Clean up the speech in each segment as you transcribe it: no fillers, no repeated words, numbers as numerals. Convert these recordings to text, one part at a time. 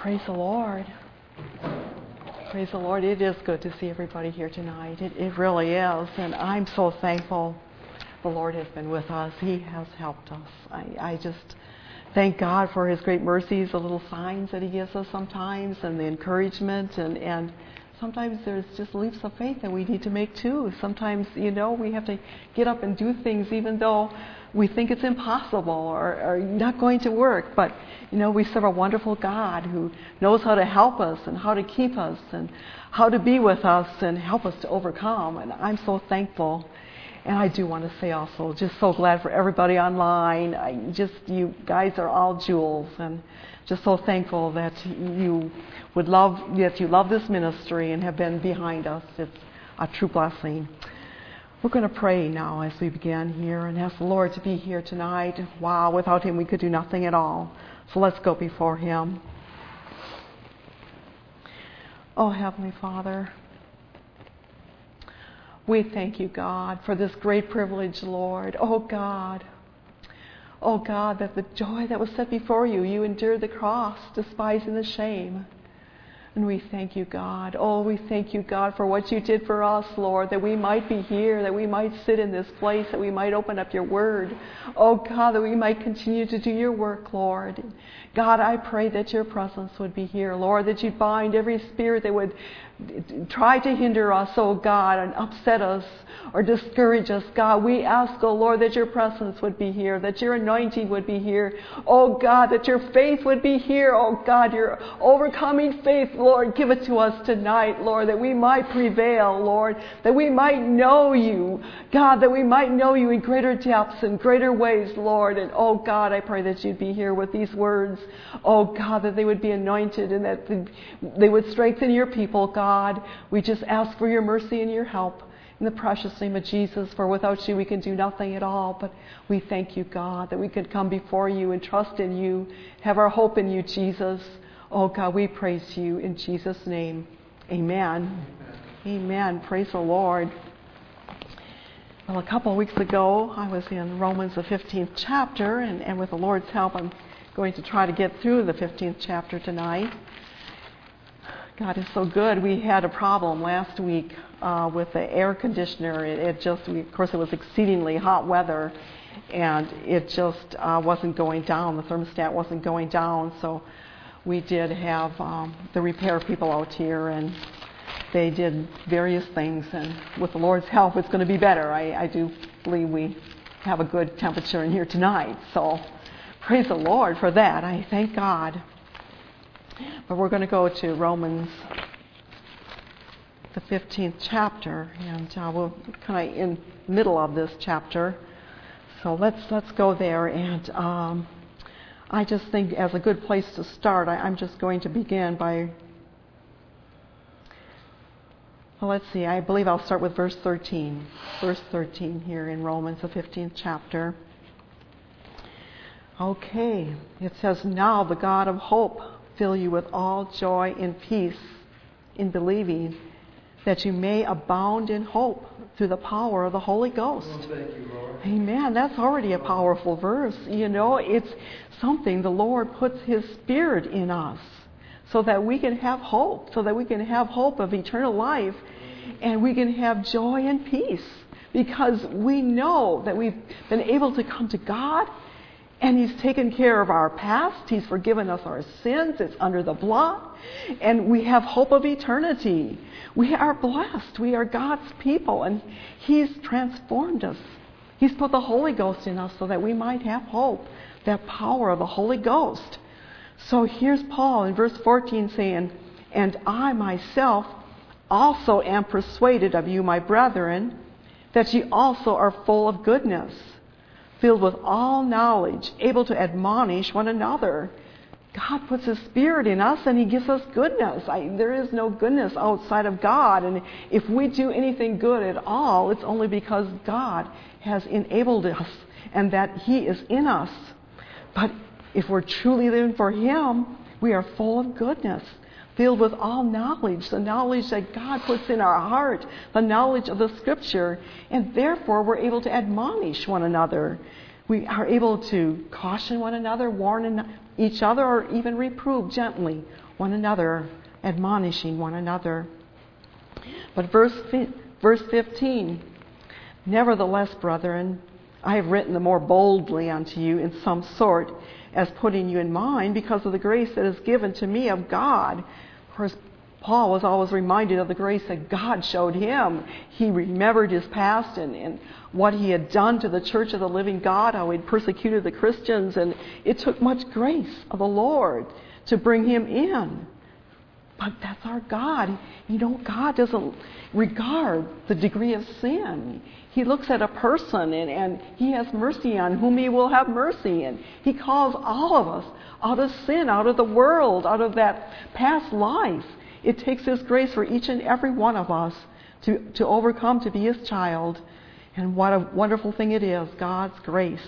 Praise the Lord. Praise the Lord. It is good to see everybody here tonight. It really is. And I'm so thankful the Lord has been with us. He has helped us. I just thank God for His great mercies, the little signs that He gives us sometimes, and the encouragement. And sometimes there's just leaps of faith that we need to make too. Sometimes, we have to get up and do things even though we think it's impossible or not going to work. But, we serve a wonderful God who knows how to help us and how to keep us and how to be with us and help us to overcome. And I'm so thankful. And I do want to say also, just so glad for everybody online. You guys are all jewels, and just so thankful that you love this ministry and have been behind us. It's a true blessing. We're going to pray now as we begin here and ask the Lord to be here tonight. Wow, without Him we could do nothing at all. So let's go before Him. Oh, Heavenly Father, we thank You, God, for this great privilege, Lord. Oh, God, that the joy that was set before You, You endured the cross, despising the shame. And we thank You, God. Oh, we thank You, God, for what You did for us, Lord, that we might be here, that we might sit in this place, that we might open up Your Word. Oh, God, that we might continue to do Your work, Lord. God, I pray that Your presence would be here, Lord, that You'd bind every spirit that would try to hinder us, oh God, and upset us or discourage us. God, we ask, oh Lord, that Your presence would be here, that Your anointing would be here. Oh God, that Your faith would be here. Oh God, Your overcoming faith, Lord, give it to us tonight, Lord, that we might prevail, Lord, that we might know You. God, that we might know You in greater depths and greater ways, Lord. And oh God, I pray that You'd be here with these words. Oh God, that they would be anointed and that they would strengthen Your people, God. We just ask for Your mercy and Your help in the precious name of Jesus, for without You we can do nothing at all. But we thank You, God, that we could come before You and trust in You, have our hope in You, Jesus. Oh God, we praise You in Jesus' name. Amen. Amen. Praise the Lord. Well, a couple of weeks ago, I was in Romans, the 15th chapter, and with the Lord's help, I'm going to try to get through the 15th chapter tonight. God is so good. We had a problem last week with the air conditioner. Of course, it was exceedingly hot weather, and it just wasn't going down. The thermostat wasn't going down, so we did have the repair people out here, and they did various things, and with the Lord's help, it's going to be better. I do believe we have a good temperature in here tonight, so praise the Lord for that. I thank God. But we're going to go to Romans, the 15th chapter, and we're kind of in the middle of this chapter. So let's go there. And I just think as a good place to start, I'm just going to begin by, let's see, I believe I'll start with verse 13. Verse 13 here in Romans, the 15th chapter. Okay, it says, "Now the God of hope fill you with all joy and peace in believing, that you may abound in hope through the power of the Holy Ghost." Well, thank you, Lord. Amen. That's already a powerful verse. It's something the Lord puts His Spirit in us so that we can have hope, so that we can have hope of eternal life, and we can have joy and peace because we know that we've been able to come to God. And He's taken care of our past. He's forgiven us our sins. It's under the blood. And we have hope of eternity. We are blessed. We are God's people. And He's transformed us. He's put the Holy Ghost in us so that we might have hope. That power of the Holy Ghost. So here's Paul in verse 14 saying, "And I myself also am persuaded of you, my brethren, that ye also are full of goodness, filled with all knowledge, able to admonish one another." God puts His Spirit in us and He gives us goodness. There is no goodness outside of God. And if we do anything good at all, it's only because God has enabled us and that He is in us. But if we're truly living for Him, we are full of goodness, filled with all knowledge, the knowledge that God puts in our heart, the knowledge of the Scripture, and therefore we're able to admonish one another. We are able to caution one another, warn each other, or even reprove gently one another, admonishing one another. But verse 15, nevertheless, brethren, I have written the more boldly unto you in some sort, as putting you in mind, because of the grace that is given to me of God. Of course, Paul was always reminded of the grace that God showed him. He remembered his past and what he had done to the church of the living God, how he had persecuted the Christians, and it took much grace of the Lord to bring him in. But that's our God. You know, God doesn't regard the degree of sin. He looks at a person and He has mercy on whom He will have mercy. And He calls all of us out of sin, out of the world, out of that past life. It takes His grace for each and every one of us to overcome, to be His child. And what a wonderful thing it is, God's grace.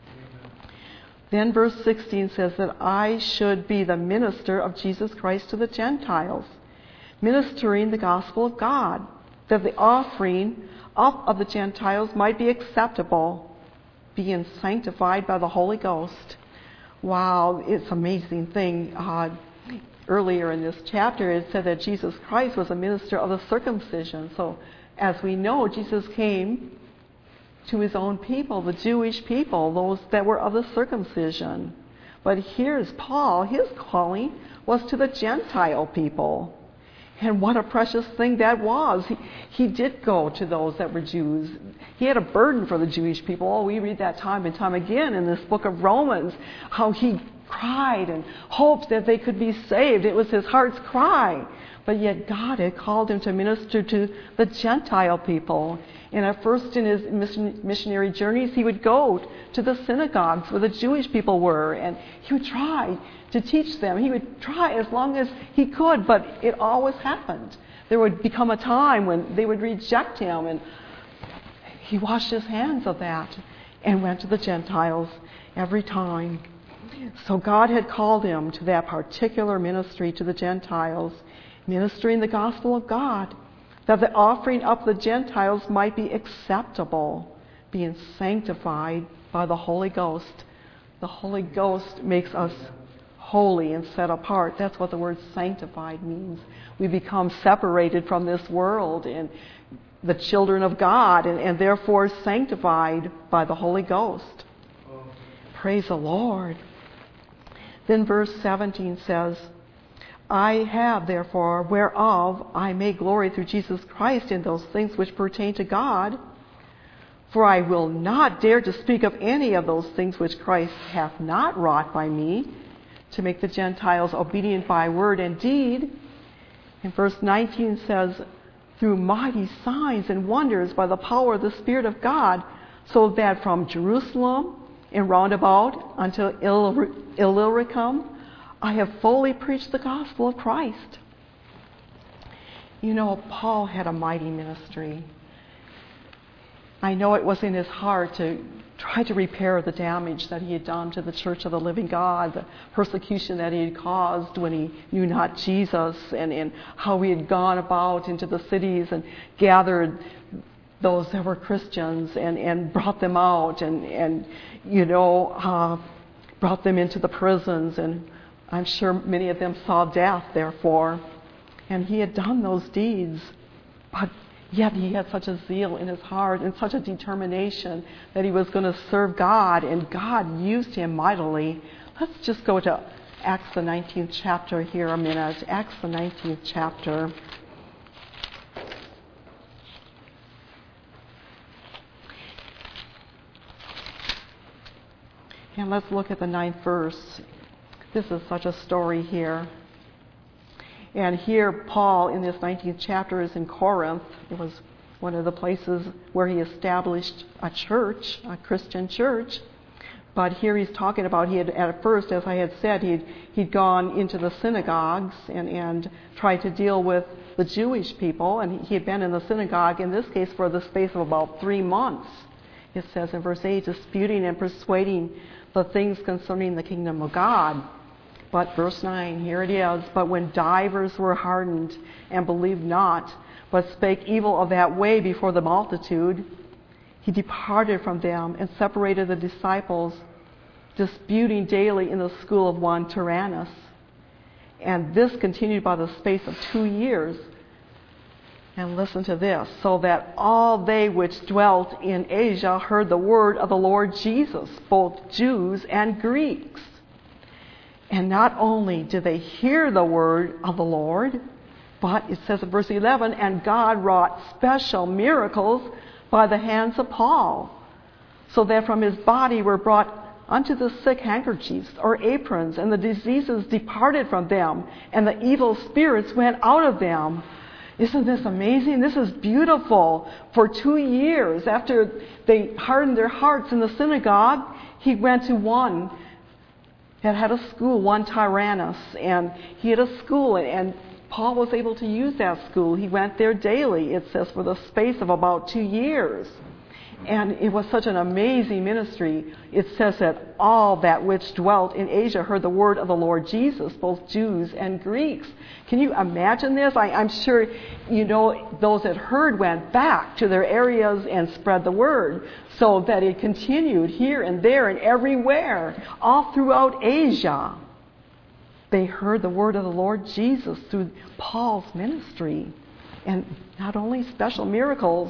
Then verse 16 says that I should be the minister of Jesus Christ to the Gentiles, ministering the gospel of God, that the offering of the Gentiles might be acceptable, being sanctified by the Holy Ghost. Wow, it's an amazing thing. Earlier in this chapter it said that Jesus Christ was a minister of the circumcision. So as we know, Jesus came to His own people, the Jewish people, those that were of the circumcision. But here's Paul, his calling was to the Gentile people. And what a precious thing that was. He did go to those that were Jews. He had a burden for the Jewish people. Oh, we read that time and time again in this book of Romans, how he cried and hoped that they could be saved. It was his heart's cry. But yet God had called him to minister to the Gentile people. And at first in his missionary journeys, he would go to the synagogues where the Jewish people were, and he would try to teach them. He would try as long as he could, but it always happened. There would become a time when they would reject him, and he washed his hands of that and went to the Gentiles every time. So God had called him to that particular ministry to the Gentiles, ministering the gospel of God, that the offering of the Gentiles might be acceptable, being sanctified by the Holy Ghost. The Holy Ghost makes us holy and set apart. That's what the word sanctified means. We become separated from this world and the children of God, and therefore sanctified by the Holy Ghost. Praise the Lord. Then verse 17 says, I have, therefore, whereof I may glory through Jesus Christ in those things which pertain to God. For I will not dare to speak of any of those things which Christ hath not wrought by me, to make the Gentiles obedient by word and deed. And verse 19 says, through mighty signs and wonders by the power of the Spirit of God, so that from Jerusalem and round about unto Illyricum, I have fully preached the gospel of Christ. You know, Paul had a mighty ministry. I know it was in his heart to try to repair the damage that he had done to the church of the living God, the persecution that he had caused when he knew not Jesus, and how he had gone about into the cities and gathered those that were Christians and brought them out and brought them into the prisons, and I'm sure many of them saw death, therefore. And he had done those deeds. But yet he had such a zeal in his heart and such a determination that he was going to serve God, and God used him mightily. Let's just go to Acts the 19th chapter here a minute. Acts the 19th chapter. And let's look at the 9th verse. This is such a story here. And here Paul in this 19th chapter is in Corinth. It was one of the places where he established a church, a Christian church. But here he's talking about he had, at first, as I had said, he'd gone into the synagogues and tried to deal with the Jewish people. And he had been in the synagogue, in this case, for the space of about 3 months. It says in verse 8, disputing and persuading the things concerning the kingdom of God. But verse 9, here it is, but when divers were hardened and believed not, but spake evil of that way before the multitude, he departed from them and separated the disciples, disputing daily in the school of one Tyrannus. And this continued by the space of 2 years. And listen to this, so that all they which dwelt in Asia heard the word of the Lord Jesus, both Jews and Greeks. And not only did they hear the word of the Lord, but it says in verse 11, and God wrought special miracles by the hands of Paul, so that from his body were brought unto the sick handkerchiefs or aprons, and the diseases departed from them, and the evil spirits went out of them. Isn't this amazing? This is beautiful. For 2 years after they hardened their hearts in the synagogue, he went to one that had a school, one Tyrannus, and he had a school, and Paul was able to use that school. He went there daily, it says, for the space of about 2 years. And it was such an amazing ministry. It says that all that which dwelt in Asia heard the word of the Lord Jesus, both Jews and Greeks. Can you imagine this? I'm sure, those that heard went back to their areas and spread the word, so that it continued here and there and everywhere, all throughout Asia. They heard the word of the Lord Jesus through Paul's ministry. And not only special miracles,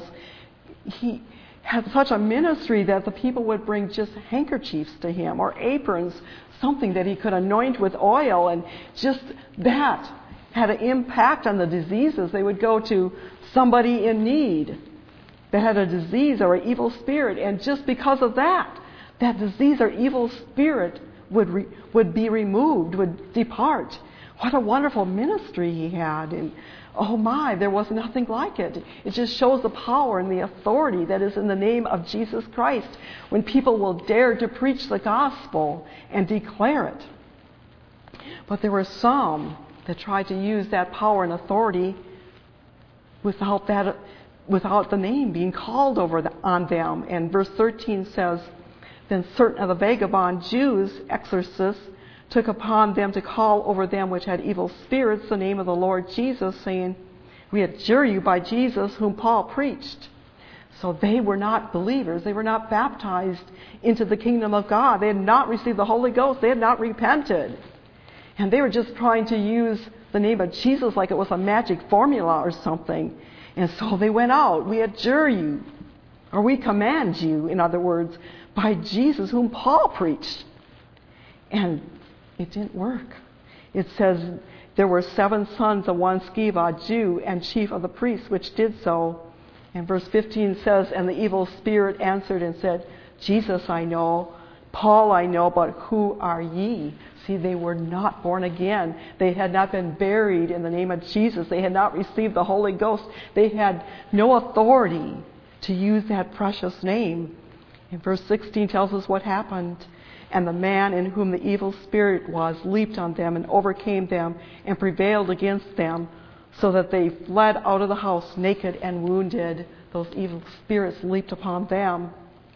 he had such a ministry that the people would bring just handkerchiefs to him or aprons, something that he could anoint with oil, and just that had an impact on the diseases. They would go to somebody in need that had a disease or an evil spirit, and just because of that disease or evil spirit would be removed, would depart. What a wonderful ministry he had. And oh my, there was nothing like it. It just shows the power and the authority that is in the name of Jesus Christ when people will dare to preach the gospel and declare it. But there were some that tried to use that power and authority without the name being called on them. And verse 13 says, then certain of the vagabond Jews, exorcists, took upon them to call over them which had evil spirits the name of the Lord Jesus, saying, we adjure you by Jesus whom Paul preached. So they were not believers. They were not baptized into the kingdom of God. They had not received the Holy Ghost. They had not repented. And they were just trying to use the name of Jesus like it was a magic formula or something. And so they went out. We adjure you, or we command you, in other words, by Jesus whom Paul preached. And it didn't work. It says there were 7 sons of one Sceva, Jew, and chief of the priests, which did so. And verse 15 says, and the evil spirit answered and said, Jesus I know, Paul I know, but who are ye? See, they were not born again. They had not been buried in the name of Jesus. They had not received the Holy Ghost. They had no authority to use that precious name. And verse 16 tells us what happened. And the man in whom the evil spirit was leaped on them and overcame them and prevailed against them, so that they fled out of the house naked and wounded. Those evil spirits leaped upon them.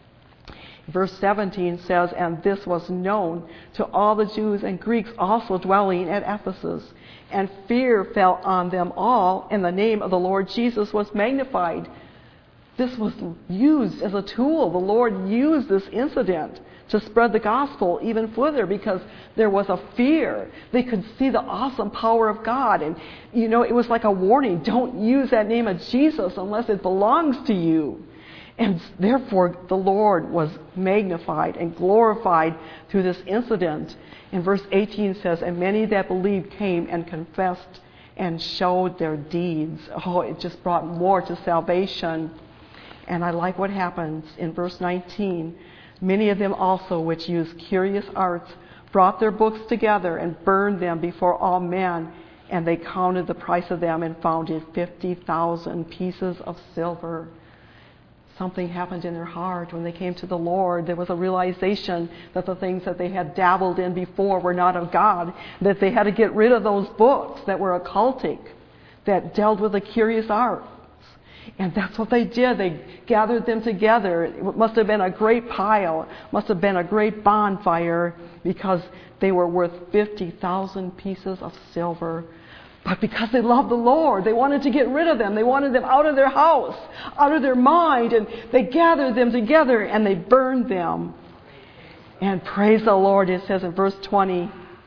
Verse 17 says, and this was known to all the Jews and Greeks also dwelling at Ephesus. And fear fell on them all, and the name of the Lord Jesus was magnified. This was used as a tool. The Lord used this incident to spread the gospel even further, because there was a fear. They could see the awesome power of God. And, it was like a warning. Don't use that name of Jesus unless it belongs to you. And therefore, the Lord was magnified and glorified through this incident. And verse 18 says, and many that believed came and confessed and showed their deeds. Oh, it just brought more to salvation. And I like what happens in verse 19. Many of them also which used curious arts brought their books together and burned them before all men. And they counted the price of them and found it 50,000 pieces of silver. Something happened in their heart when they came to the Lord. There was a realization that the things that they had dabbled in before were not of God, that they had to get rid of those books that were occultic, that dealt with the curious arts. And that's what they did. They gathered them together. It must have been a great pile, must have been a great bonfire, because they were worth 50,000 pieces of silver. But because they loved the Lord, they wanted to get rid of them. They wanted them out of their house, out of their mind. And they gathered them together and they burned them. And praise the Lord, it says in verse 20,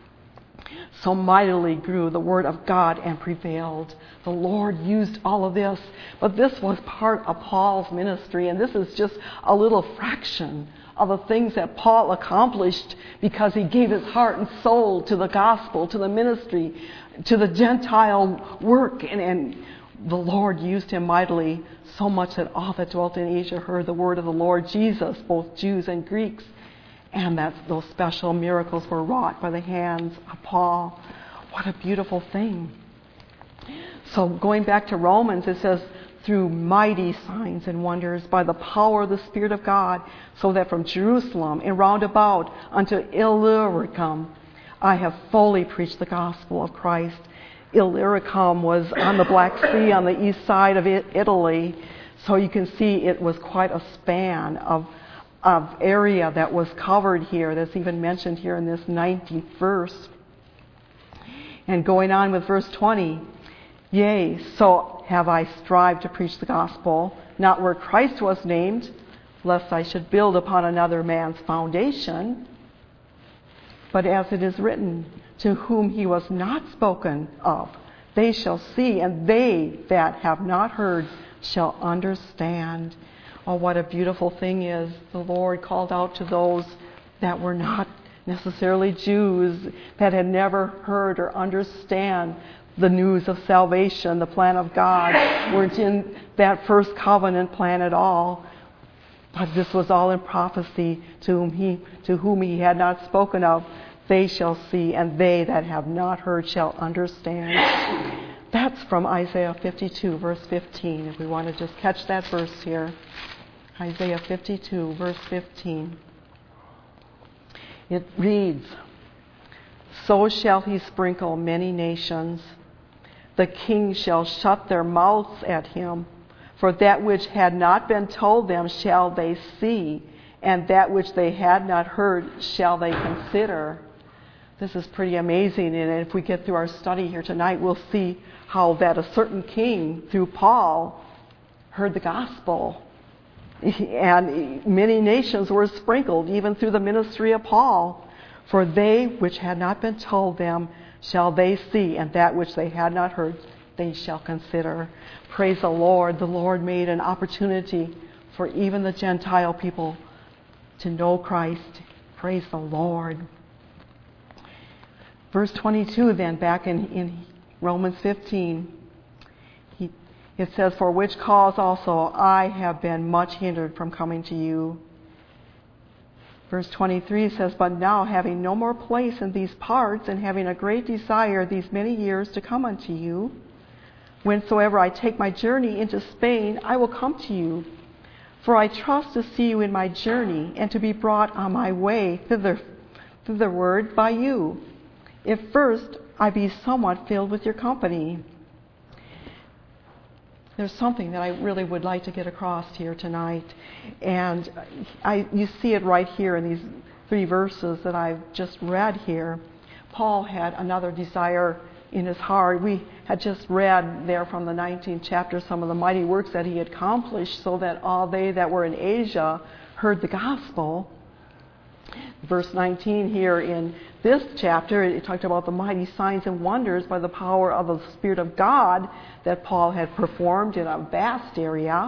so mightily grew the word of God and prevailed. The Lord used all of this. But this was part of Paul's ministry. And this is just a little fraction of the things that Paul accomplished because he gave his heart and soul to the gospel, to the ministry, to the Gentile work. And the Lord used him mightily, so much that all that dwelt in Asia heard the word of the Lord Jesus, both Jews and Greeks. And that those special miracles were wrought by the hands of Paul. What a beautiful thing. So going back to Romans, it says, through mighty signs and wonders by the power of the Spirit of God, so that from Jerusalem and round about unto Illyricum, I have fully preached the gospel of Christ. Illyricum was on the Black Sea on the east side of Italy. So you can see it was quite a span of area that was covered here, that's even mentioned here in this 19th verse. And going on with verse 20, yea, so have I strived to preach the gospel, not where Christ was named, lest I should build upon another man's foundation, but as it is written, to whom he was not spoken of, they shall see, and they that have not heard shall understand. Oh, what a beautiful thing is. The Lord called out to those that were not necessarily Jews, that had never heard or understand the news of salvation, the plan of God, weren't in that first covenant plan at all. But this was all in prophecy, to whom he had not spoken of, they shall see, and they that have not heard shall understand. That's from Isaiah 52, verse 15, if we want to just catch that verse here. Isaiah 52, verse 15. It reads, so shall he sprinkle many nations. The kings shall shut their mouths at him. For that which had not been told them shall they see, and that which they had not heard shall they consider. This is pretty amazing, and if we get through our study here tonight, we'll see how that a certain king, through Paul, heard the gospel. And many nations were sprinkled, even through the ministry of Paul. For they which had not been told them shall they see, and that which they had not heard they shall consider. Praise the Lord. The Lord made an opportunity for even the Gentile people to know Christ. Praise the Lord. Verse 22 then, back in Romans 15, it says, for which cause also I have been much hindered from coming to you. Verse 23 says, but now having no more place in these parts, and having a great desire these many years to come unto you, whensoever I take my journey into Spain, I will come to you. For I trust to see you in my journey, and to be brought on my way thitherward by you, if first I be somewhat filled with your company. There's something that I really would like to get across here tonight. And you see it right here in these 3 verses that I've just read here. Paul had another desire in his heart. We had just read there from the 19th chapter some of the mighty works that he had accomplished, so that all they that were in Asia heard the gospel. Verse 19 here in this chapter, it talked about the mighty signs and wonders by the power of the Spirit of God that Paul had performed in a vast area.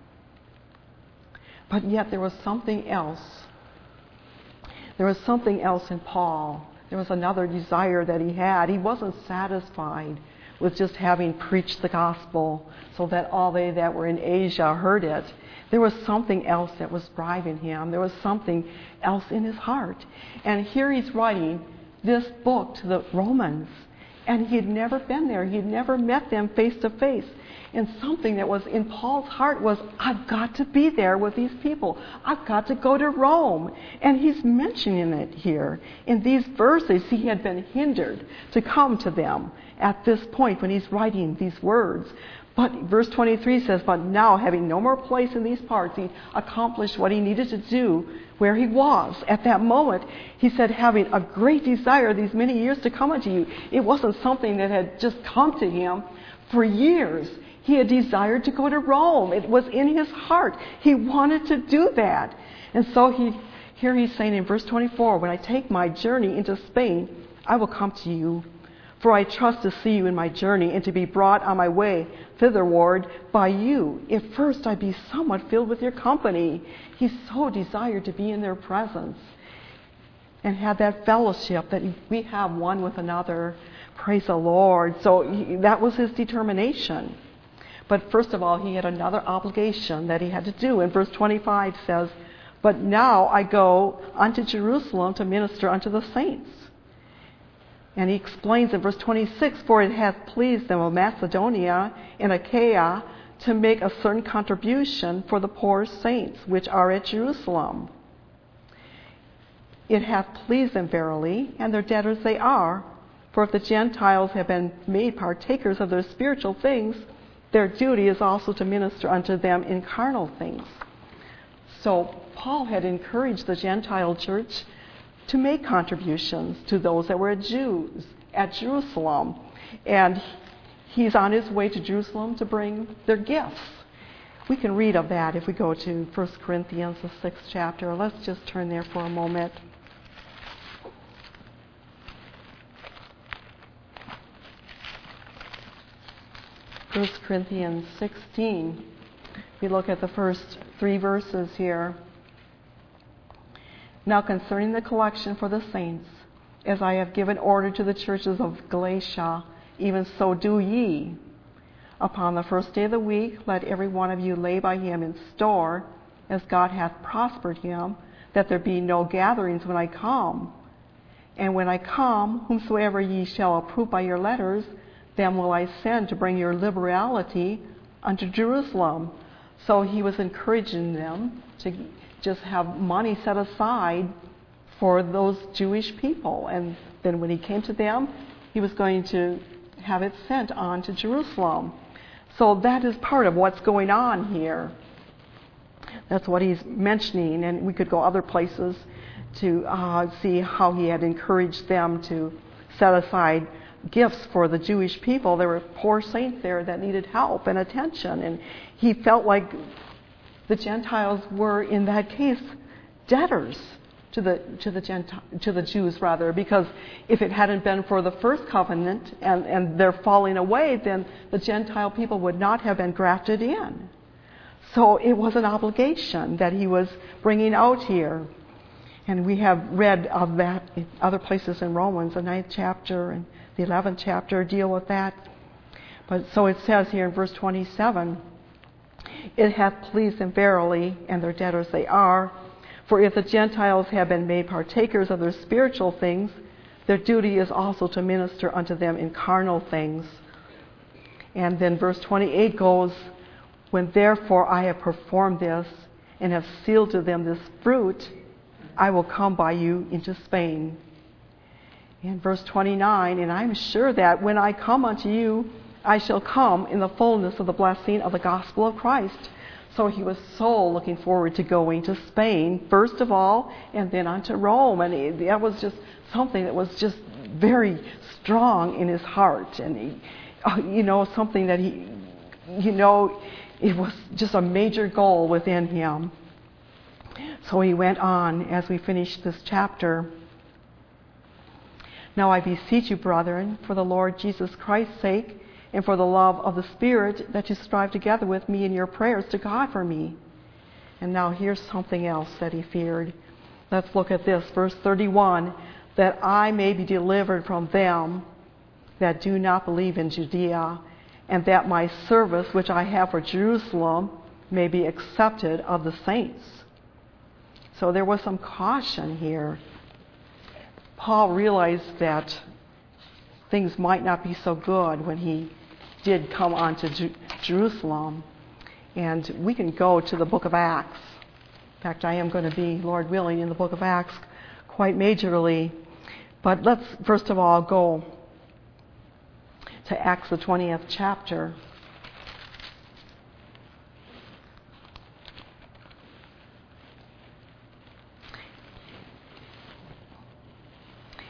But yet there was something else. There was something else in Paul. There was another desire that he had. He wasn't satisfied with just having preached the gospel so that all they that were in Asia heard it. There was something else that was driving him. There was something else in his heart. And here he's writing this book to the Romans. And he had never been there. He had never met them face to face. And something that was in Paul's heart was, I've got to be there with these people. I've got to go to Rome. And he's mentioning it here. In these verses, he had been hindered to come to them at this point when he's writing these words. But verse 23 says, but now, having no more place in these parts, he accomplished what he needed to do where he was. At that moment, he said, having a great desire these many years to come unto you. It wasn't something that had just come to him for years. He had desired to go to Rome. It was in his heart. He wanted to do that. And so here he's saying in verse 24, when I take my journey into Spain, I will come to you. For I trust to see you in my journey and to be brought on my way thitherward by you, if first I be somewhat filled with your company. He so desired to be in their presence and have that fellowship that we have one with another. Praise the Lord. So that was his determination. But first of all, he had another obligation that he had to do. And verse 25 says, but now I go unto Jerusalem to minister unto the saints. And he explains in verse 26, for it hath pleased them of Macedonia and Achaia to make a certain contribution for the poor saints which are at Jerusalem. It hath pleased them verily, and their debtors they are. For if the Gentiles have been made partakers of their spiritual things, their duty is also to minister unto them in carnal things. So Paul had encouraged the Gentile church to make contributions to those that were Jews at Jerusalem. And he's on his way to Jerusalem to bring their gifts. We can read of that if we go to 1 Corinthians, the 6th chapter. Let's just turn there for a moment. First Corinthians 16. We look at the first 3 verses here. Now concerning the collection for the saints, as I have given order to the churches of Galatia, even so do ye. Upon the first day of the week, let every one of you lay by him in store, as God hath prospered him, that there be no gatherings when I come. And when I come, whomsoever ye shall approve by your letters, them will I send to bring your liberality unto Jerusalem. So he was encouraging them to just have money set aside for those Jewish people. And then when he came to them, he was going to have it sent on to Jerusalem. So that is part of what's going on here. That's what he's mentioning. And we could go other places to see how he had encouraged them to set aside gifts for the Jewish people. There were poor saints there that needed help and attention. And he felt like the Gentiles were, in that case, debtors to the Jews, rather, because if it hadn't been for the first covenant and their falling away, then the Gentile people would not have been grafted in. So it was an obligation that he was bringing out here. And we have read of that in other places in Romans, the 9th chapter and the 11th chapter deal with that. But so it says here in verse 27, it hath pleased them verily, and their debtors they are. For if the Gentiles have been made partakers of their spiritual things, their duty is also to minister unto them in carnal things. And then verse 28 goes, when therefore I have performed this, and have sealed to them this fruit, I will come by you into Spain. And verse 29, and I am sure that when I come unto you, I shall come in the fullness of the blessing of the gospel of Christ. So he was so looking forward to going to Spain, first of all, and then on to Rome. And that was just something that was just very strong in his heart. And, something that it was just a major goal within him. So he went on as we finish this chapter. Now I beseech you, brethren, for the Lord Jesus Christ's sake, and for the love of the Spirit, that you strive together with me in your prayers to God for me. And now here's something else that he feared. Let's look at this, verse 31, that I may be delivered from them that do not believe in Judea, and that my service which I have for Jerusalem may be accepted of the saints. So there was some caution here. Paul realized that things might not be so good when he did come on to Jerusalem. And we can go to the book of Acts. In fact, I am going to be, Lord willing, in the book of Acts quite majorly. But let's first of all go to Acts, the 20th chapter.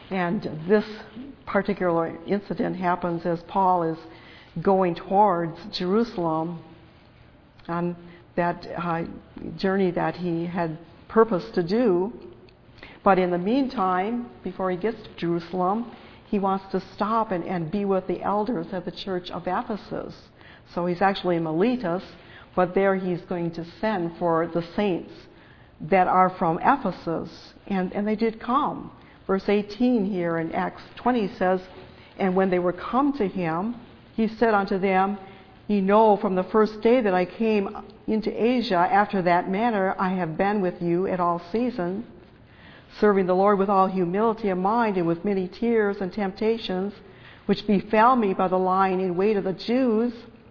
And this particular incident happens as Paul is going towards Jerusalem on that journey that he had purposed to do. But in the meantime, before he gets to Jerusalem, he wants to stop and be with the elders at the church of Ephesus. So he's actually in Miletus, but there he's going to send for the saints that are from Ephesus. And they did come. Verse 18 here in Acts 20 says, "And when they were come to him, he said unto them, Ye know from the first day that I came into Asia, after that manner I have been with you at all seasons, serving the Lord with all humility of mind and with many tears and temptations, which befell me by the lying in wait of the Jews,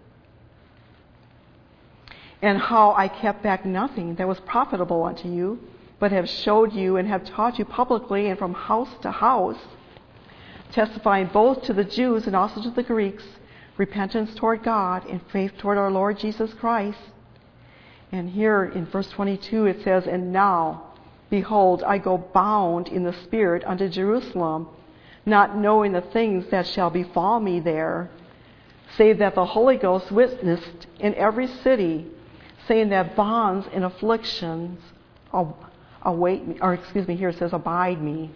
and how I kept back nothing that was profitable unto you, but have showed you and have taught you publicly and from house to house, testifying both to the Jews and also to the Greeks, repentance toward God and faith toward our Lord Jesus Christ." And here in verse 22 it says, "And now, behold, I go bound in the Spirit unto Jerusalem, not knowing the things that shall befall me there, save that the Holy Ghost witnessed in every city, saying that bonds and afflictions await me," here it says, "abide me."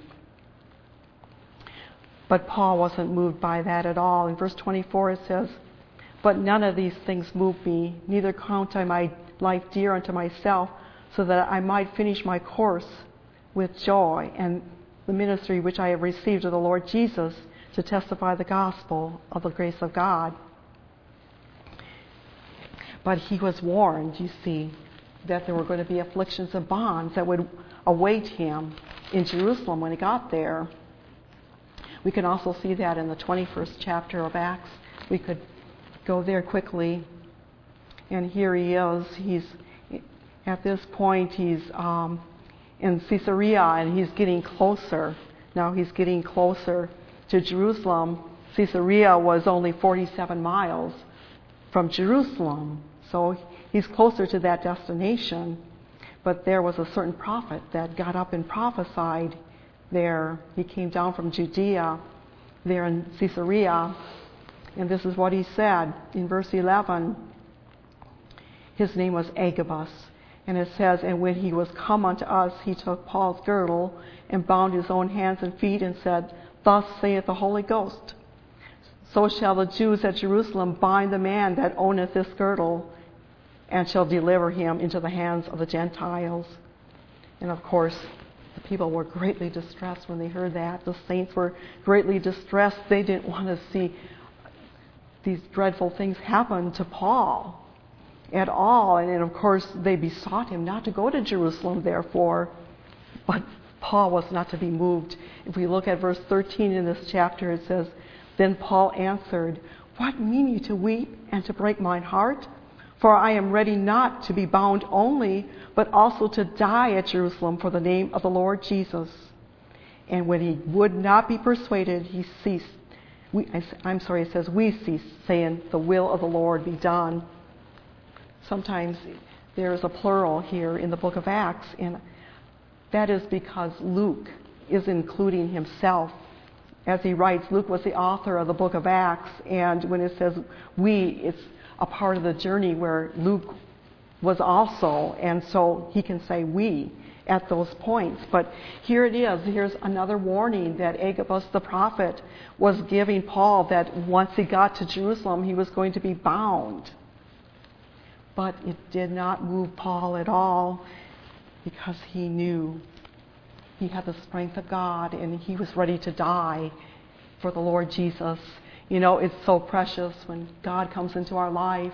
But Paul wasn't moved by that at all. In verse 24 it says, "But none of these things move me, neither count I my life dear unto myself, so that I might finish my course with joy, and the ministry which I have received of the Lord Jesus, to testify the gospel of the grace of God." But he was warned, you see, that there were going to be afflictions and bonds that would await him in Jerusalem when he got there. We can also see that in the 21st chapter of Acts. We could go there quickly. And here he is. At this point, he's in Caesarea, and he's getting closer. Now he's getting closer to Jerusalem. Caesarea was only 47 miles from Jerusalem. So he's closer to that destination. But there was a certain prophet that got up and prophesied there. He came down from Judea there in Caesarea. And this is what he said in verse 11. His name was Agabus. And it says, "And when he was come unto us, he took Paul's girdle and bound his own hands and feet and said, Thus saith the Holy Ghost, So shall the Jews at Jerusalem bind the man that owneth this girdle, and shall deliver him into the hands of the Gentiles." And of course, the people were greatly distressed when they heard that. The saints were greatly distressed. They didn't want to see these dreadful things happen to Paul at all. And of course, they besought him not to go to Jerusalem, therefore. But Paul was not to be moved. If we look at verse 13 in this chapter, it says, "Then Paul answered, What mean ye to weep and to break mine heart? For I am ready not to be bound only, but also to die at Jerusalem for the name of the Lord Jesus." And when he would not be persuaded, he ceased. It says, "We ceased, saying, The will of the Lord be done." Sometimes there is a plural here in the book of Acts, and that is because Luke is including himself. As he writes, Luke was the author of the book of Acts, and when it says "we," it's a part of the journey where Luke was also, and so he can say "we" at those points. But here it is. Here's another warning that Agabus the prophet was giving Paul, that once he got to Jerusalem, he was going to be bound. But it did not move Paul at all, because he knew he had the strength of God, and he was ready to die for the Lord Jesus. You know, it's so precious when God comes into our life,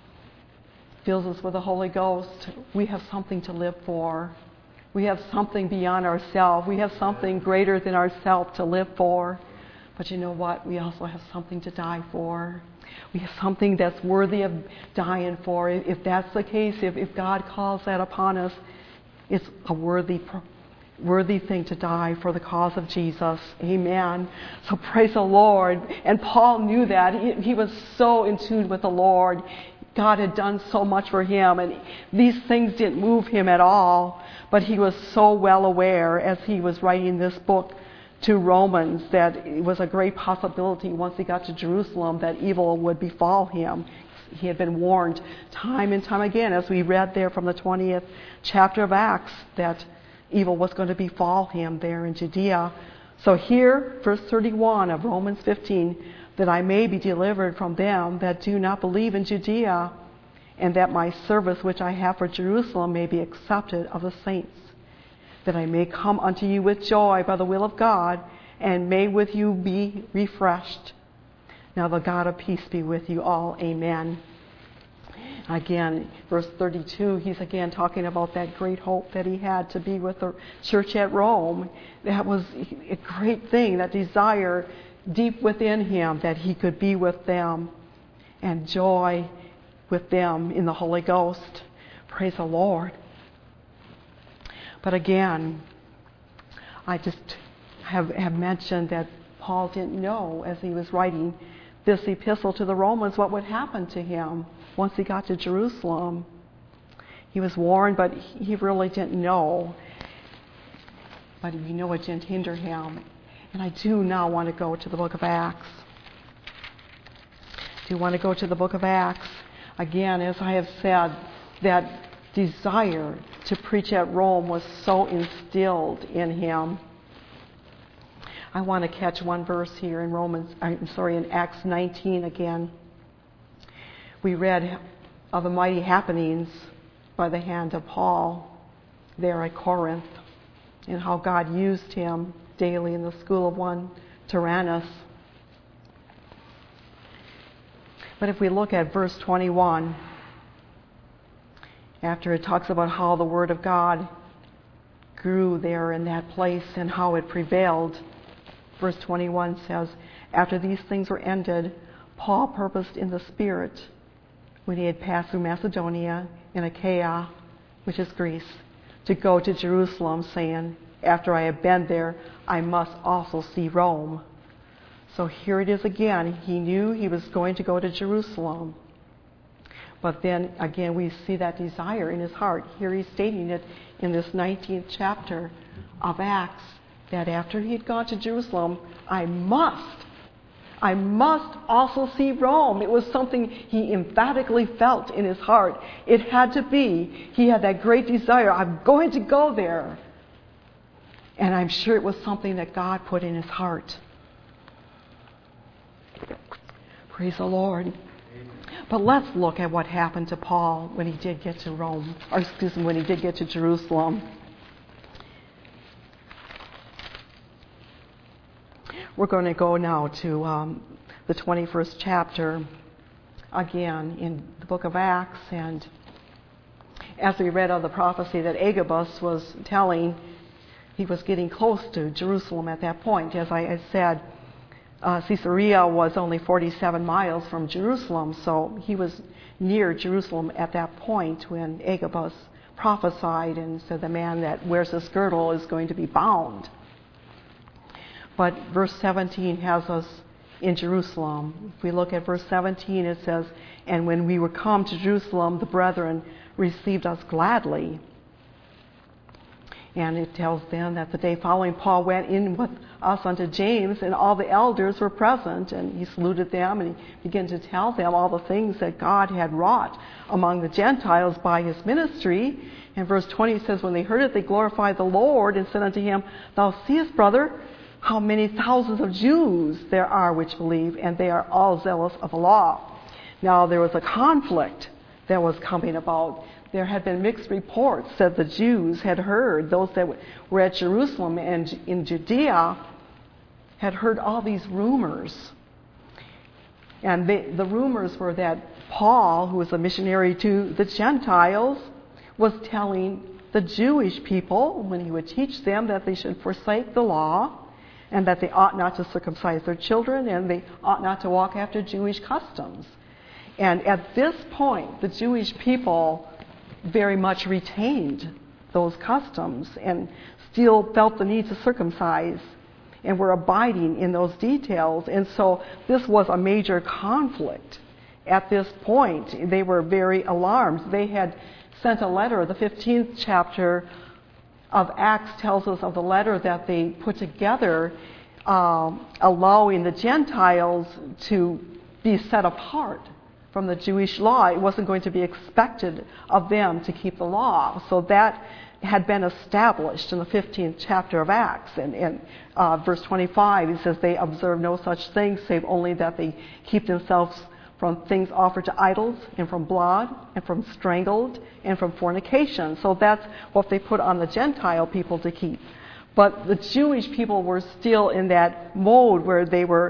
fills us with the Holy Ghost. We have something to live for. We have something beyond ourselves. We have something greater than ourselves to live for. But you know what? We also have something to die for. We have something that's worthy of dying for. If that's the case, if God calls that upon us, it's a worthy thing to die for the cause of Jesus. Amen. So praise the Lord. And Paul knew that. He was so in tune with the Lord. God had done so much for him, and these things didn't move him at all. But he was so well aware, as he was writing this book to Romans that it was a great possibility once he got to Jerusalem that evil would befall him. He had been warned time and time again, as we read there from the 20th chapter of Acts, that evil was going to befall him there in Judea. So here, verse 31 of Romans 15, that I may be delivered from them that do not believe in Judea, and that my service which I have for Jerusalem may be accepted of the saints, that I may come unto you with joy by the will of God, and may with you be refreshed. Now the God of peace be with you all. Amen. Again, verse 32, he's again talking about that great hope that he had to be with the church at Rome. That was a great thing, that desire deep within him that he could be with them and joy with them in the Holy Ghost. Praise the Lord. But again, I just have mentioned that Paul didn't know as he was writing this epistle to the Romans what would happen to him once he got to Jerusalem. He was warned, but he really didn't know. But we know it didn't hinder him. And I do now want to go to the book of Acts. I do want to go to the book of Acts. Again, as I have said, that desire to preach at Rome was so instilled in him. I want to catch one verse here in in Acts 19 again. We read of the mighty happenings by the hand of Paul there at Corinth, and how God used him daily in the school of one Tyrannus. But if we look at verse 21, after it talks about how the Word of God grew there in that place and how it prevailed, verse 21 says, after these things were ended, Paul purposed in the Spirit, when he had passed through Macedonia and Achaia, which is Greece, to go to Jerusalem, saying, after I have been there, I must also see Rome. So here it is again. He knew he was going to go to Jerusalem. But then again, we see that desire in his heart. Here he's stating it in this 19th chapter of Acts, that after he had gone to Jerusalem, I must also see Rome. It was something he emphatically felt in his heart. It had to be. He had that great desire. I'm going to go there. And I'm sure it was something that God put in his heart. Praise the Lord. But let's look at what happened to Paul when he did get to when he did get to Jerusalem. We're going to go now to the 21st chapter again in the book of Acts. And as we read of the prophecy that Agabus was telling, he was getting close to Jerusalem at that point. As I said, Caesarea was only 47 miles from Jerusalem, so he was near Jerusalem at that point when Agabus prophesied and said the man that wears this girdle is going to be bound. But verse 17 has us in Jerusalem. If we look at verse 17, it says, and when we were come to Jerusalem, the brethren received us gladly. And it tells them that the day following, Paul went in with us unto James, and all the elders were present, and he saluted them, and he began to tell them all the things that God had wrought among the Gentiles by his ministry. And verse 20 says, when they heard it, they glorified the Lord, and said unto him, thou seest, brother, how many thousands of Jews there are which believe, and they are all zealous of the law. Now there was a conflict that was coming about. There had been mixed reports that the Jews had heard, those that were at Jerusalem and in Judea had heard all these rumors. And the rumors were that Paul, who was a missionary to the Gentiles, was telling the Jewish people, when he would teach them, that they should forsake the law and that they ought not to circumcise their children and they ought not to walk after Jewish customs. And at this point, the Jewish people very much retained those customs and still felt the need to circumcise and were abiding in those details. And so this was a major conflict. At this point, they were very alarmed. They had sent a letter, the 15th chapter of Acts tells us of the letter that they put together, allowing the Gentiles to be set apart from the Jewish law. It wasn't going to be expected of them to keep the law. So that had been established in the 15th chapter of Acts. And in verse 25, it says, they observe no such thing, save only that they keep themselves from things offered to idols, and from blood, and from strangled, and from fornication. So that's what they put on the Gentile people to keep. But the Jewish people were still in that mode where they were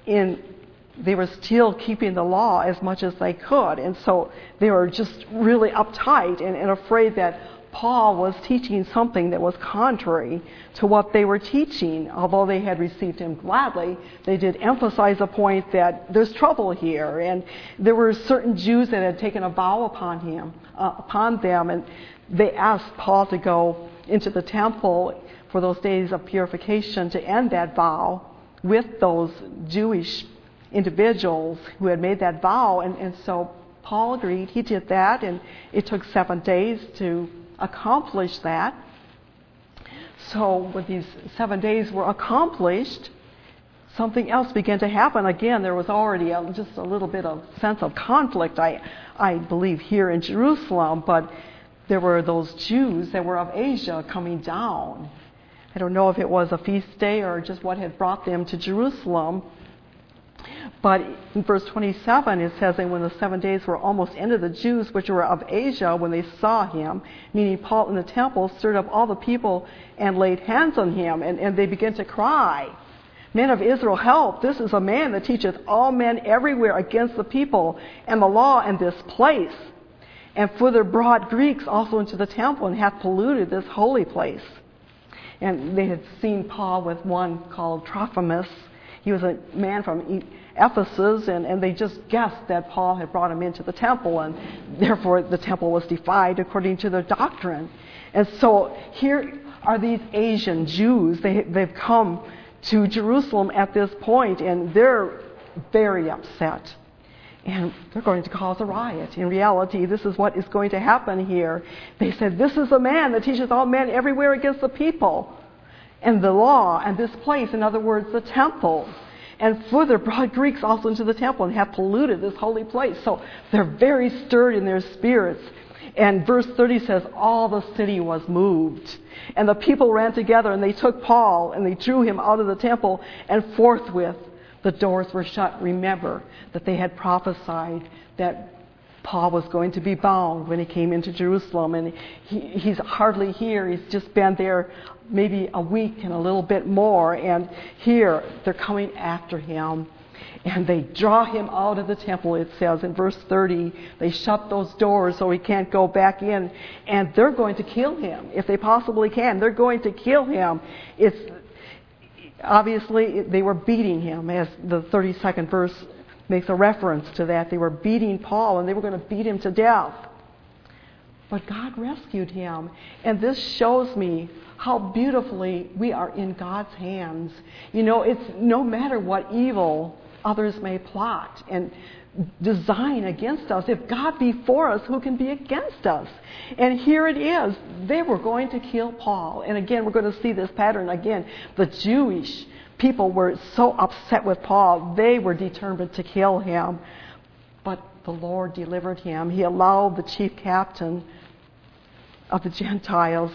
still keeping the law as much as they could. And so they were just really uptight and afraid that Paul was teaching something that was contrary to what they were teaching. Although they had received him gladly, they did emphasize the point that there's trouble here. And there were certain Jews that had taken a vow upon them, and they asked Paul to go into the temple for those days of purification to end that vow with those Jewish individuals who had made that vow. And so Paul agreed. He did that, and it took 7 days to accomplish that. So when these 7 days were accomplished, something else began to happen. Again, there was already just a little bit of sense of conflict, I believe, here in Jerusalem, but there were those Jews that were of Asia coming down. I don't know if it was a feast day or just what had brought them to Jerusalem. But in verse 27, it says, and when the 7 days were almost ended, the Jews which were of Asia, when they saw him, meaning Paul in the temple, stirred up all the people and laid hands on him, and they began to cry, Men of Israel, help! This is a man that teacheth all men everywhere against the people and the law in this place, and further brought Greeks also into the temple, and hath polluted this holy place. And they had seen Paul with one called Trophimus. He was a man from Ephesus, and they just guessed that Paul had brought him into the temple, and therefore the temple was defiled according to their doctrine. And so here are these Asian Jews. They've come to Jerusalem at this point, and they're very upset. And they're going to cause a riot. In reality, this is what is going to happen here. They said, this is a man that teaches all men everywhere against the people and the law and this place, in other words, the temple. And further brought Greeks also into the temple and have polluted this holy place. So they're very stirred in their spirits. And verse 30 says, all the city was moved. And the people ran together, and they took Paul, and they drew him out of the temple, and forthwith the doors were shut. Remember that they had prophesied that Paul was going to be bound when he came into Jerusalem, and he's hardly here. He's just been there maybe a week and a little bit more, and here they're coming after him, and they draw him out of the temple. It says in verse 30, they shut those doors so he can't go back in, and they're going to kill him if they possibly can. They're going to kill him. It's obviously they were beating him, as the 32nd verse makes a reference to that. They were beating Paul, and they were going to beat him to death. But God rescued him. And this shows me how beautifully we are in God's hands. You know, it's no matter what evil others may plot and design against us. If God be for us, who can be against us? And here it is. They were going to kill Paul. And again, we're going to see this pattern again. The Jewish people were so upset with Paul, they were determined to kill him. But the Lord delivered him. He allowed the chief captain of the Gentiles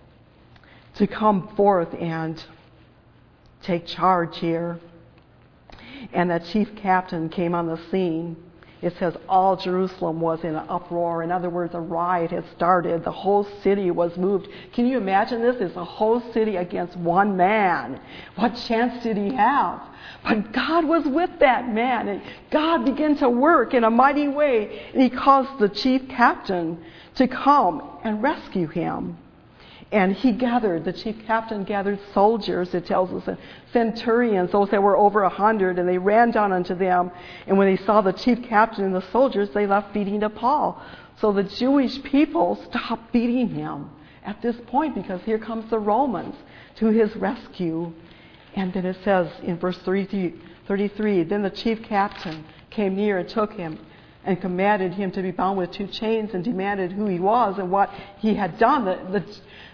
to come forth and take charge here. And that chief captain came on the scene. It says all Jerusalem was in an uproar. In other words, a riot had started. The whole city was moved. Can you imagine this? It's a whole city against one man. What chance did he have? But God was with that man, and God began to work in a mighty way. And he caused the chief captain to come and rescue him. And the chief captain gathered soldiers, it tells us, and centurions, those that were over 100, and they ran down unto them. And when they saw the chief captain and the soldiers, they left beating up Paul. So the Jewish people stopped beating him at this point, because here comes the Romans to his rescue. And then it says in verse 33, then the chief captain came near and took him and commanded him to be bound with 2 chains, and demanded who he was and what he had done.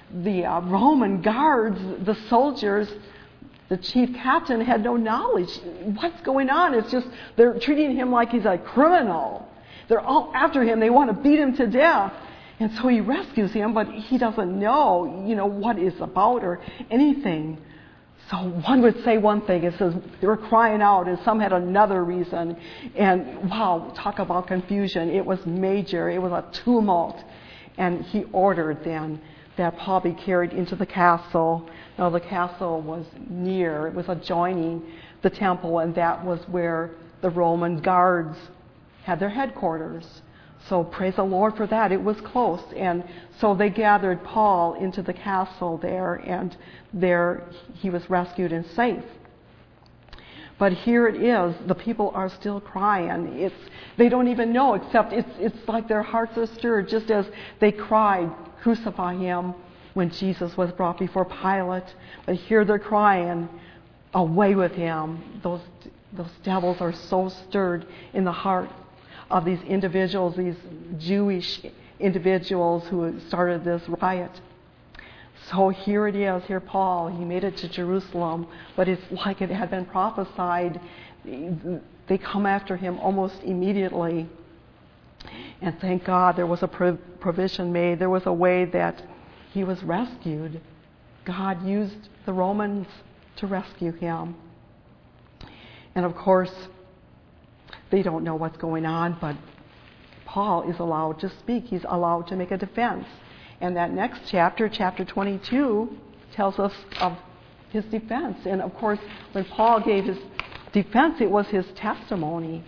Roman guards, the soldiers, the chief captain had no knowledge. What's going on? It's just they're treating him like he's a criminal. They're all after him. They want to beat him to death. And so he rescues him, but he doesn't know, what it's about or anything. So one would say one thing. It says they were crying out, and some had another reason. And wow, talk about confusion. It was major. It was a tumult. And he ordered then that Paul be carried into the castle. Now the castle was it was adjoining the temple, and that was where the Roman guards had their headquarters. So praise the Lord for that. It was close. And so they gathered Paul into the castle there, and there he was rescued and safe. But here it is. The people are still crying. They don't even know, except it's like their hearts are stirred, just as they cried, crucify him, when Jesus was brought before Pilate. But here they're crying, away with him. Those devils are so stirred in the heart of these individuals, these Jewish individuals who started this riot. So here it is, here Paul, he made it to Jerusalem, but it's like it had been prophesied. They come after him almost immediately. And thank God there was a provision made. There was a way that he was rescued. God used the Romans to rescue him. And of course, they don't know what's going on, but Paul is allowed to speak. He's allowed to make a defense. And that next chapter, chapter 22, tells us of his defense. And of course, when Paul gave his defense, it was his testimony.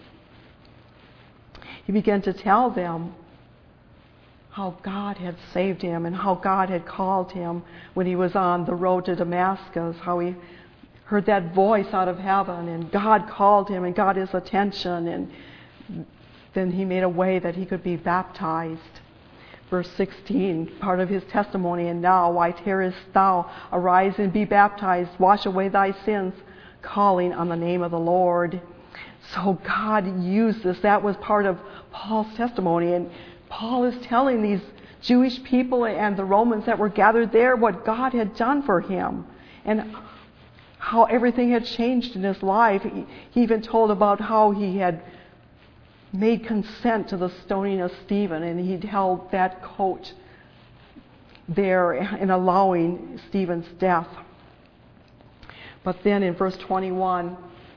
He began to tell them how God had saved him and how God had called him when he was on the road to Damascus, how he heard that voice out of heaven and God called him and got his attention, and then he made a way that he could be baptized. Verse 16, part of his testimony, and now why tarriest thou? Arise and be baptized, wash away thy sins, calling on the name of the Lord. So God used this. That was part of Paul's testimony. And Paul is telling these Jewish people and the Romans that were gathered there what God had done for him and how everything had changed in his life. He even told about how he had made consent to the stoning of Stephen, and he'd held that coat there in allowing Stephen's death. But then in verse 21,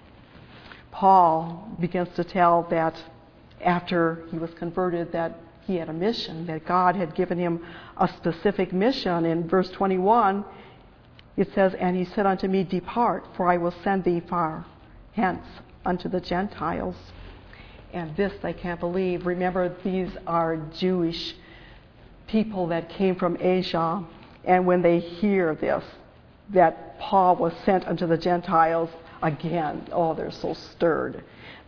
Paul begins to tell that after he was converted that he had a mission, that God had given him a specific mission. In verse 21, it says, and he said unto me, depart, for I will send thee far hence unto the Gentiles. And this they can't believe. Remember, these are Jewish people that came from Asia. And when they hear this, that Paul was sent unto the Gentiles, again, they're so stirred.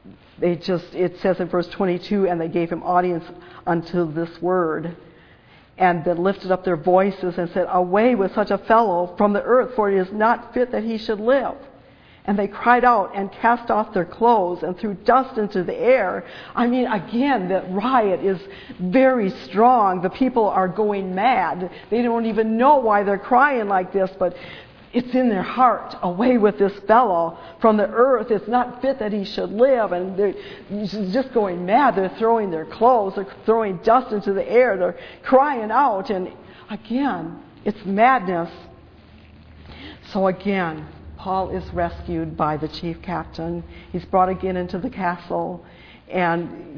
It says in verse 22, and they gave him audience unto this word, and then lifted up their voices and said, away with such a fellow from the earth, for it is not fit that he should live. And they cried out and cast off their clothes and threw dust into the air. I mean, again, the riot is very strong. The people are going mad. They don't even know why they're crying like this, but it's in their heart. Away with this fellow from the earth. It's not fit that he should live. And they're just going mad. They're throwing their clothes. They're throwing dust into the air. They're crying out. And again, it's madness. So again, Paul is rescued by the chief captain. He's brought again into the castle. And,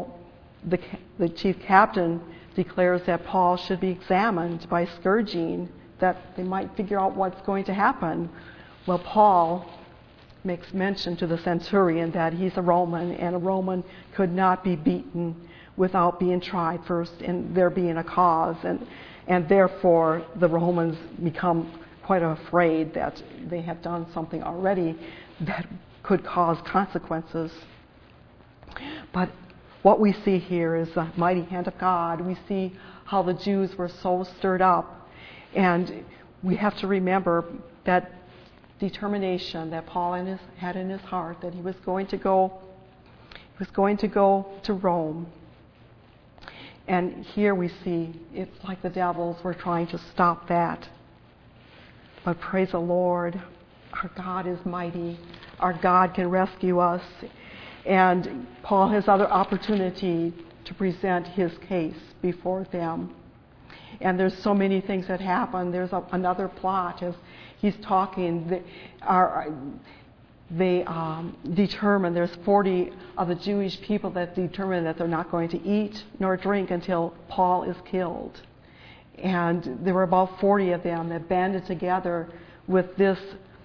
the chief captain declares that Paul should be examined by scourging, that they might figure out what's going to happen. Well, Paul makes mention to the centurion that he's a Roman, and a Roman could not be beaten without being tried first and there being a cause. And therefore, the Romans become quite afraid that they have done something already that could cause consequences. But what we see here is the mighty hand of God. We see how the Jews were so stirred up. And we have to remember that determination that Paul had in his heart, that he was going to go to Rome. And here we see it's like the devils were trying to stop that. But praise the Lord, our God is mighty. Our God can rescue us. And Paul has other opportunity to present his case before them. And there's so many things that happen. There's another plot as he's talking. They determine, there's 40 of the Jewish people that determine that they're not going to eat nor drink until Paul is killed. And there were about 40 of them that banded together with this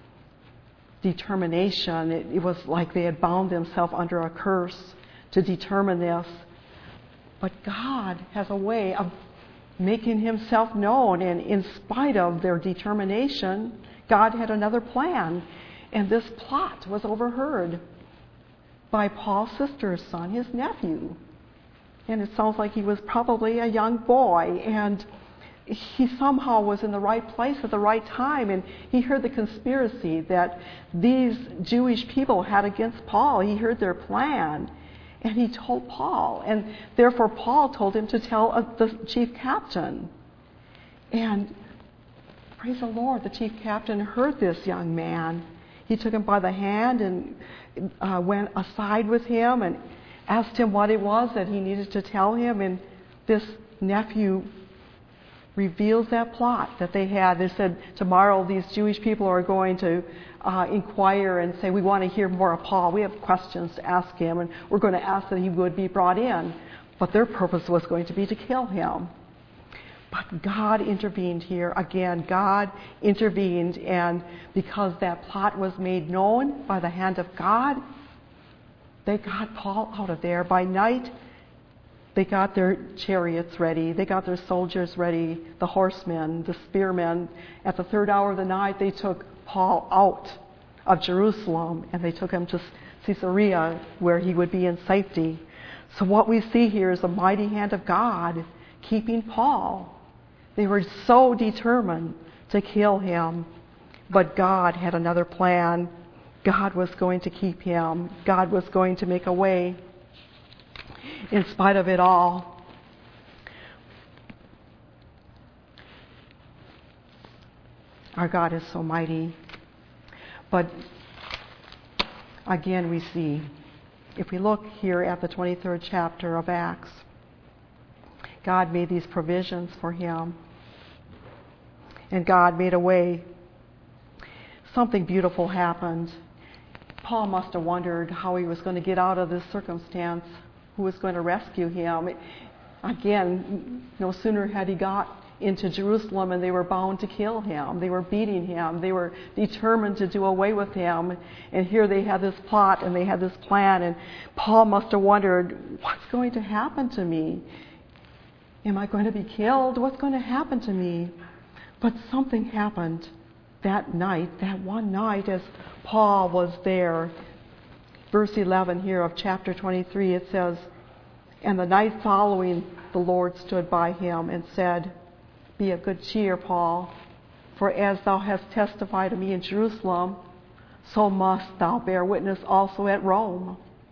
determination. It was like they had bound themselves under a curse to determine this. But God has a way of making himself known, and in spite of their determination, God had another plan. And this plot was overheard by Paul's sister's son, his nephew. And it sounds like he was probably a young boy, and he somehow was in the right place at the right time, and he heard the conspiracy that these Jewish people had against Paul. He heard their plan, and he told Paul, and therefore Paul told him to tell the chief captain. And praise the Lord, the chief captain heard this young man. He took him by the hand and went aside with him and asked him what it was that he needed to tell him. And this nephew reveals that plot that they had. They said, tomorrow these Jewish people are going to inquire and say, we want to hear more of Paul. We have questions to ask him, and we're going to ask that he would be brought in. But their purpose was going to be to kill him. But God intervened here. Again, God intervened, and because that plot was made known by the hand of God, they got Paul out of there. By night, they got their chariots ready. They got their soldiers ready, the horsemen, the spearmen. At the third hour of the night, they took Paul out of Jerusalem, and they took him to Caesarea, where he would be in safety. So what we see here is the mighty hand of God keeping Paul. They were so determined to kill him, but God had another plan. God was going to keep him. God was going to make a way in spite of it all. Our God is so mighty. But again, we see, if we look here at the 23rd chapter of Acts, God made these provisions for him. And God made a way. Something beautiful happened. Paul must have wondered how he was going to get out of this circumstance, who was going to rescue him. Again, no sooner had he got into Jerusalem and they were bound to kill him. They were beating him. They were determined to do away with him. And here they had this plot and they had this plan. And Paul must have wondered, what's going to happen to me? Am I going to be killed? What's going to happen to me? But something happened that night, that one night, as Paul was there. Verse 11 here of chapter 23, it says, and the night following, the Lord stood by him and said, be of good cheer, Paul, for as thou hast testified to me in Jerusalem, so must thou bear witness also at Rome.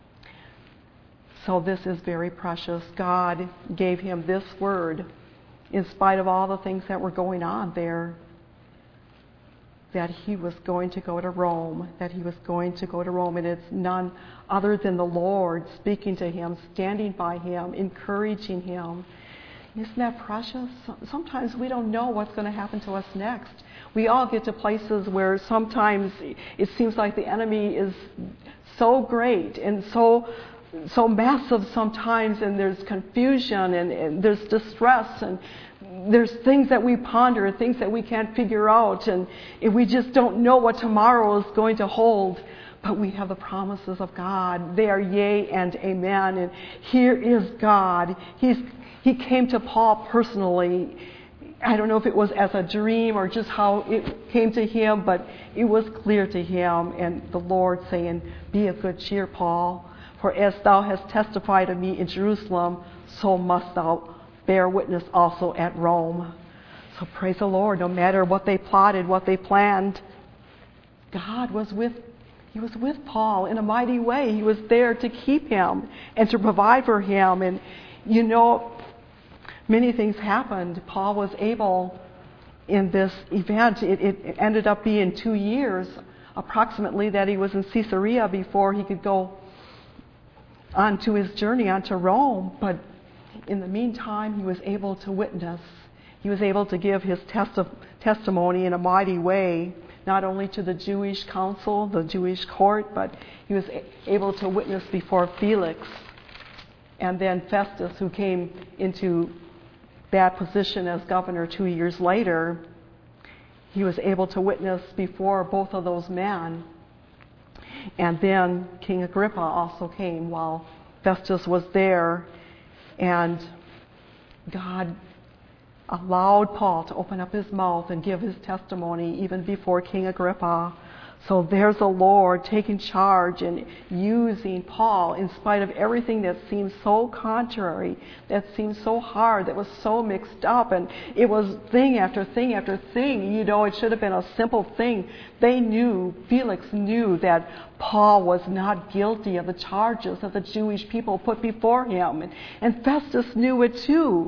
So this is very precious. God gave him this word, in spite of all the things that were going on there, that he was going to go to Rome, And it's none other than the Lord speaking to him, standing by him, encouraging him. Isn't that precious? Sometimes we don't know what's going to happen to us next. We all get to places where sometimes it seems like the enemy is so great and so massive sometimes, and there's confusion and there's distress and there's things that we ponder, things that we can't figure out, and we just don't know what tomorrow is going to hold. But we have the promises of God. They are yea and amen. And here is God. He came to Paul personally. I don't know if it was as a dream or just how it came to him, but it was clear to him. And the Lord saying, be of good cheer, Paul. For as thou hast testified of me in Jerusalem, so must thou bear witness also at Rome. So praise the Lord. No matter what they plotted, what they planned, God was with Paul in a mighty way. He was there to keep him and to provide for him. And you know, many things happened. Paul was able, in this event, it ended up being 2 years approximately that he was in Caesarea before he could go on to his journey onto Rome. But in the meantime, he was able to witness. He was able to give his testimony in a mighty way, not only to the Jewish council, the Jewish court, but he was able to witness before Felix and then Festus, who came into that position as governor 2 years later. He was able to witness before both of those men. And then King Agrippa also came while Festus was there. And God allowed Paul to open up his mouth and give his testimony even before King Agrippa. So there's the Lord taking charge and using Paul in spite of everything that seemed so contrary, that seemed so hard, that was so mixed up. And it was thing after thing after thing. You know, it should have been a simple thing. Felix knew that Paul was not guilty of the charges that the Jewish people put before him. And Festus knew it too.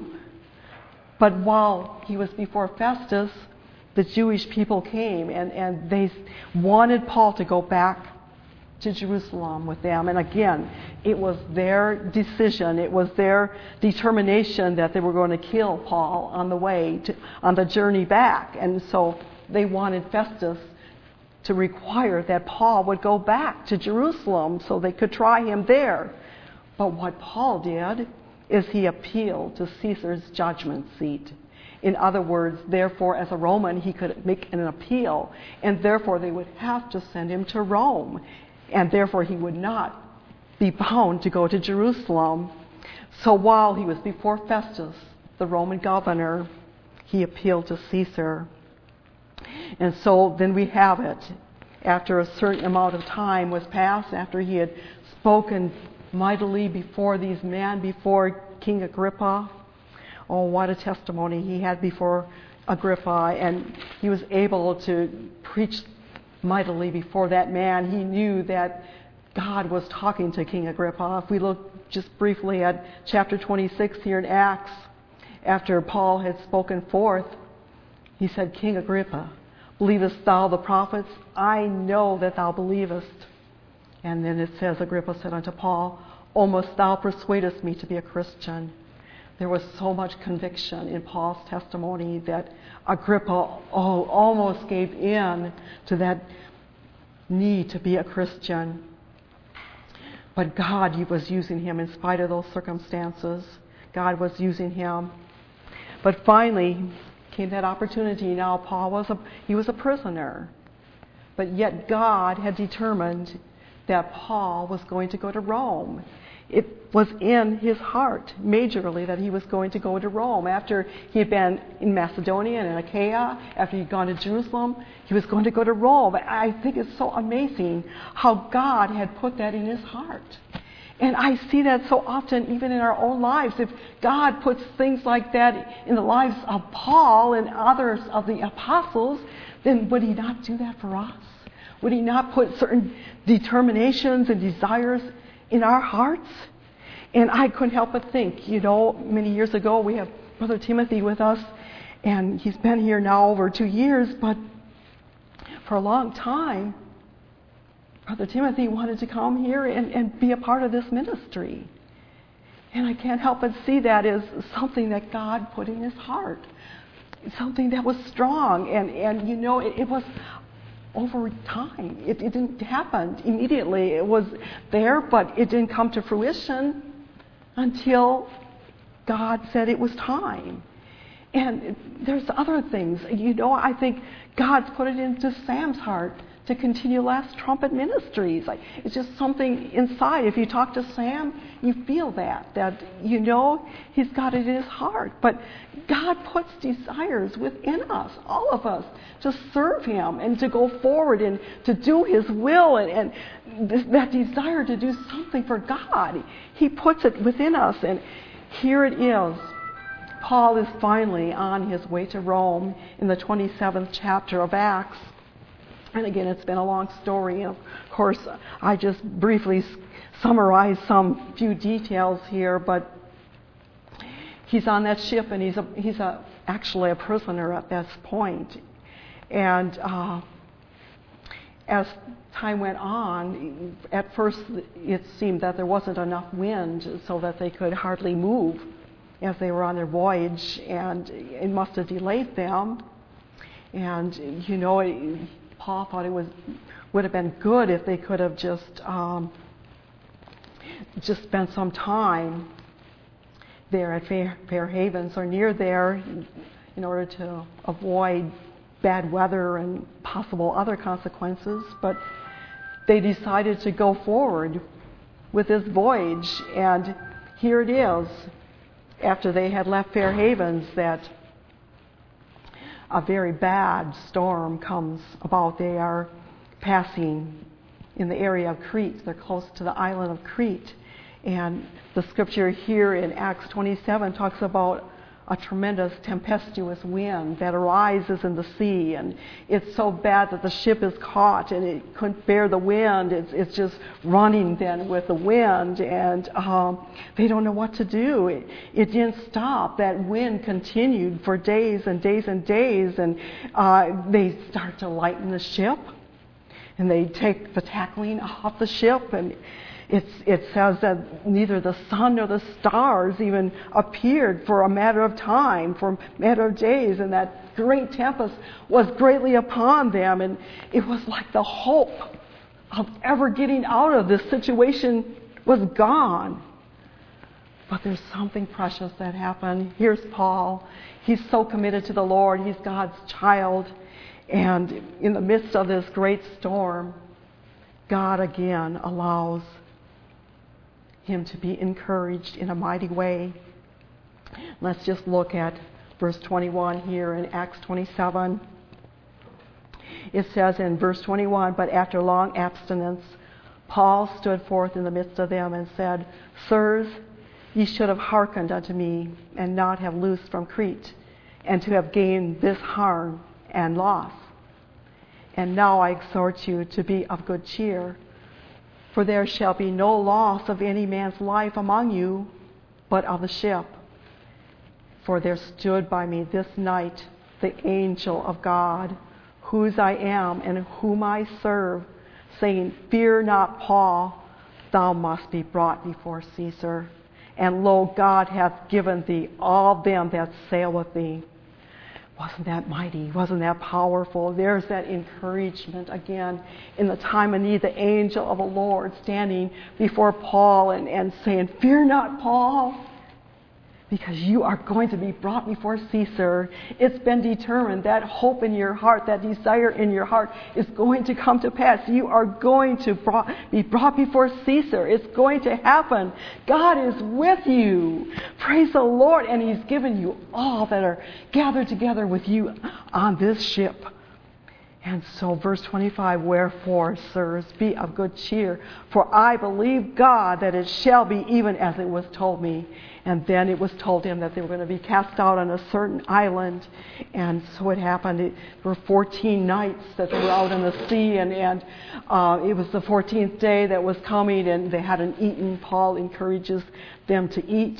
But while he was before Festus, the Jewish people came and they wanted Paul to go back to Jerusalem with them. And again, it was their decision, it was their determination that they were going to kill Paul on the way, on the journey back. And so they wanted Festus to require that Paul would go back to Jerusalem so they could try him there. But what Paul did is he appealed to Caesar's judgment seat. In other words, therefore, as a Roman, he could make an appeal, and therefore they would have to send him to Rome, and therefore he would not be bound to go to Jerusalem. So while he was before Festus, the Roman governor, he appealed to Caesar. And so then we have it. After a certain amount of time was passed, after he had spoken mightily before these men, before King Agrippa. Oh, what a testimony he had before Agrippa, and he was able to preach mightily before that man. He knew that God was talking to King Agrippa. If we look just briefly at chapter 26 here in Acts, after Paul had spoken forth, he said, King Agrippa, believest thou the prophets? I know that thou believest. And then it says, Agrippa said unto Paul, almost thou persuadest me to be a Christian. There was so much conviction in Paul's testimony that Agrippa almost gave in to that need to be a Christian. But God was using him in spite of those circumstances. God was using him. But finally came that opportunity. Now Paul was a prisoner. But yet God had determined that Paul was going to go to Rome. It was in his heart, majorly, that he was going to go to Rome. After he had been in Macedonia and in Achaia, after he'd gone to Jerusalem, he was going to go to Rome. I think it's so amazing how God had put that in his heart. And I see that so often even in our own lives. If God puts things like that in the lives of Paul and others of the apostles, then would he not do that for us? Would he not put certain determinations and desires in our hearts? And I couldn't help but think, many years ago we have Brother Timothy with us, and he's been here now over 2 years, but for a long time, Brother Timothy wanted to come here and be a part of this ministry. And I can't help but see that as something that God put in his heart, something that was strong, and it was over time. It didn't happen immediately. It was there, but it didn't come to fruition until God said it was time. And there's other things. I think God's put it into Sam's heart to continue Last Trumpet Ministries. It's just something inside. If you talk to Sam, you feel that he's got it in his heart. But God puts desires within us, all of us, to serve him and to go forward and to do his will, and that desire to do something for God. He puts it within us, and here it is. Paul is finally on his way to Rome in the 27th chapter of Acts. And again, it's been a long story. And of course, I just briefly summarized some few details here, but he's on that ship, and he's actually a prisoner at this point. And as time went on, at first it seemed that there wasn't enough wind so that they could hardly move as they were on their voyage, and it must have delayed them. And Paul thought it would have been good if they could have just spent some time there at Fair Havens or near there in order to avoid bad weather and possible other consequences. But they decided to go forward with this voyage, and here it is, after they had left Fair Havens, that a very bad storm comes about. They are passing in the area of Crete. They're close to the island of Crete. And the scripture here in Acts 27 talks about a tremendous tempestuous wind that arises in the sea. And it's so bad that the ship is caught and it couldn't bear the wind. It's just running then with the wind. And they don't know what to do. It didn't stop. That wind continued for days and days and days. And they start to lighten the ship. And they take the tackling off the ship, and it says that neither the sun nor the stars even appeared for a matter of time, for a matter of days, and that great tempest was greatly upon them, and it was like the hope of ever getting out of this situation was gone. But there's something precious that happened. Here's Paul. He's so committed to the Lord. He's God's child. And in the midst of this great storm, God again allows him to be encouraged in a mighty way. Let's just look at verse 21 here in Acts 27. It says in verse 21, "But after long abstinence, Paul stood forth in the midst of them and said, Sirs, ye should have hearkened unto me, and not have loosed from Crete, and to have gained this harm and loss. And now I exhort you to be of good cheer, for there shall be no loss of any man's life among you, but of the ship. For there stood by me this night the angel of God, whose I am and whom I serve, saying, Fear not, Paul, thou must be brought before Caesar. And lo, God hath given thee all them that sail with thee." Wasn't that mighty? Wasn't that powerful? There's that encouragement again. In the time of need, the angel of the Lord standing before Paul and saying, "Fear not, Paul, because you are going to be brought before Caesar. It's been determined. That hope in your heart, that desire in your heart is going to come to pass. You are going to be brought before Caesar. It's going to happen. God is with you. Praise the Lord. And He's given you all that are gathered together with you on this ship." And so verse 25, "Wherefore, sirs, be of good cheer, for I believe God that it shall be even as it was told me." And then it was told him that they were going to be cast out on a certain island. And so it happened. There were 14 nights that they were out on the sea, and it was the 14th day that was coming, and they hadn't eaten. Paul encourages them to eat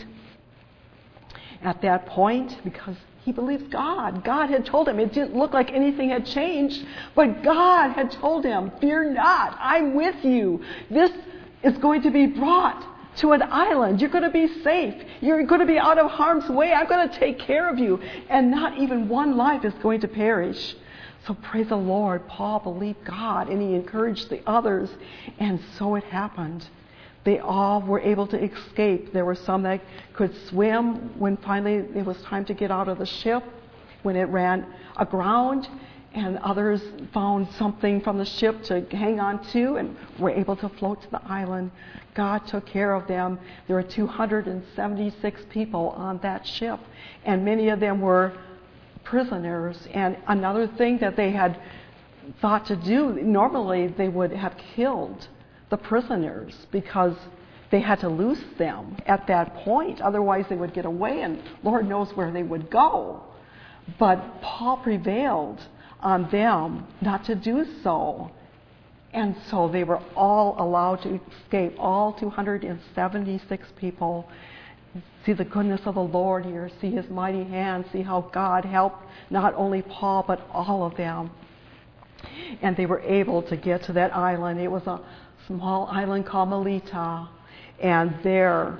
at that point because he believes God. God had told him. It didn't look like anything had changed, but God had told him, "Fear not, I'm with you. This is going to be brought to an island. You're going to be safe. You're going to be out of harm's way. I'm going to take care of you. And not even one life is going to perish." So praise the Lord. Paul believed God, and he encouraged the others, and so it happened. They all were able to escape. There were some that could swim when finally it was time to get out of the ship, when it ran aground, and others found something from the ship to hang on to and were able to float to the island. God took care of them. There were 276 people on that ship, and many of them were prisoners. And another thing that they had thought to do, normally they would have killed the prisoners because they had to loose them at that point. Otherwise they would get away, and Lord knows where they would go. But Paul prevailed on them not to do so. And so they were all allowed to escape, all 276 people see the goodness of the Lord here, see his mighty hand, see how God helped not only Paul but all of them. And they were able to get to that island. It was a small island called Melita. And there,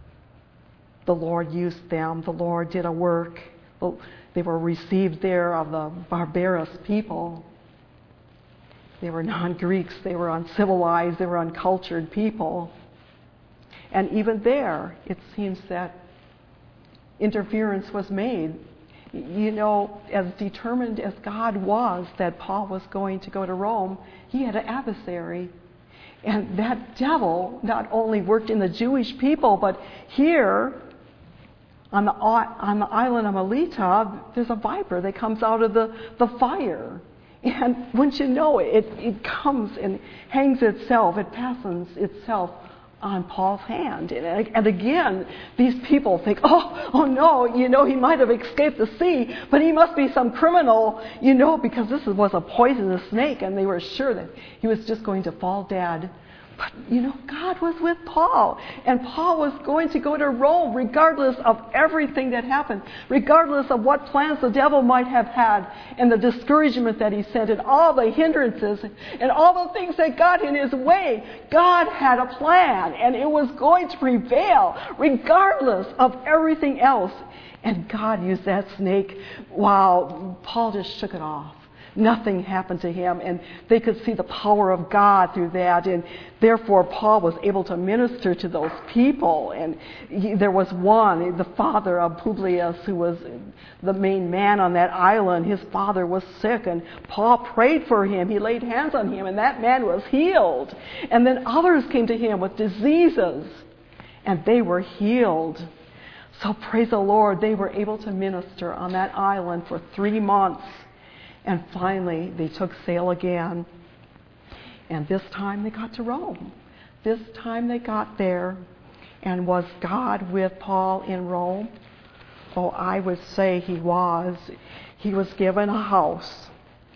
the Lord used them. The Lord did a work. They were received there of the barbarous people. They were non-Greeks. They were uncivilized. They were uncultured people. And even there, it seems that interference was made. You know, as determined as God was that Paul was going to go to Rome, he had an adversary. And that devil not only worked in the Jewish people, but here on the island of Melita, there's a viper that comes out of the fire. And once you know it, it comes and hangs itself, it fastens itself on Paul's hand. And again, these people think, oh no, you know, he might have escaped the sea, but he must be some criminal, you know, because this was a poisonous snake, and they were sure that he was just going to fall dead. But, you know, God was with Paul, and Paul was going to go to Rome regardless of everything that happened, regardless of what plans the devil might have had, and the discouragement that he sent, and all the hindrances, and all the things that got in his way. God had a plan, and it was going to prevail regardless of everything else. And God used that snake. Wow, Paul just shook it off. Nothing happened to him, and they could see the power of God through that, and therefore Paul was able to minister to those people. And there was one, the father of Publius, who was the main man on that island. His father was sick, and Paul prayed for him. He laid hands on him, and that man was healed. And then others came to him with diseases, and they were healed. So praise the Lord, they were able to minister on that island for 3 months. And finally, they took sail again. And this time they got to Rome. This time they got there. And was God with Paul in Rome? Oh, I would say he was. He was given a house.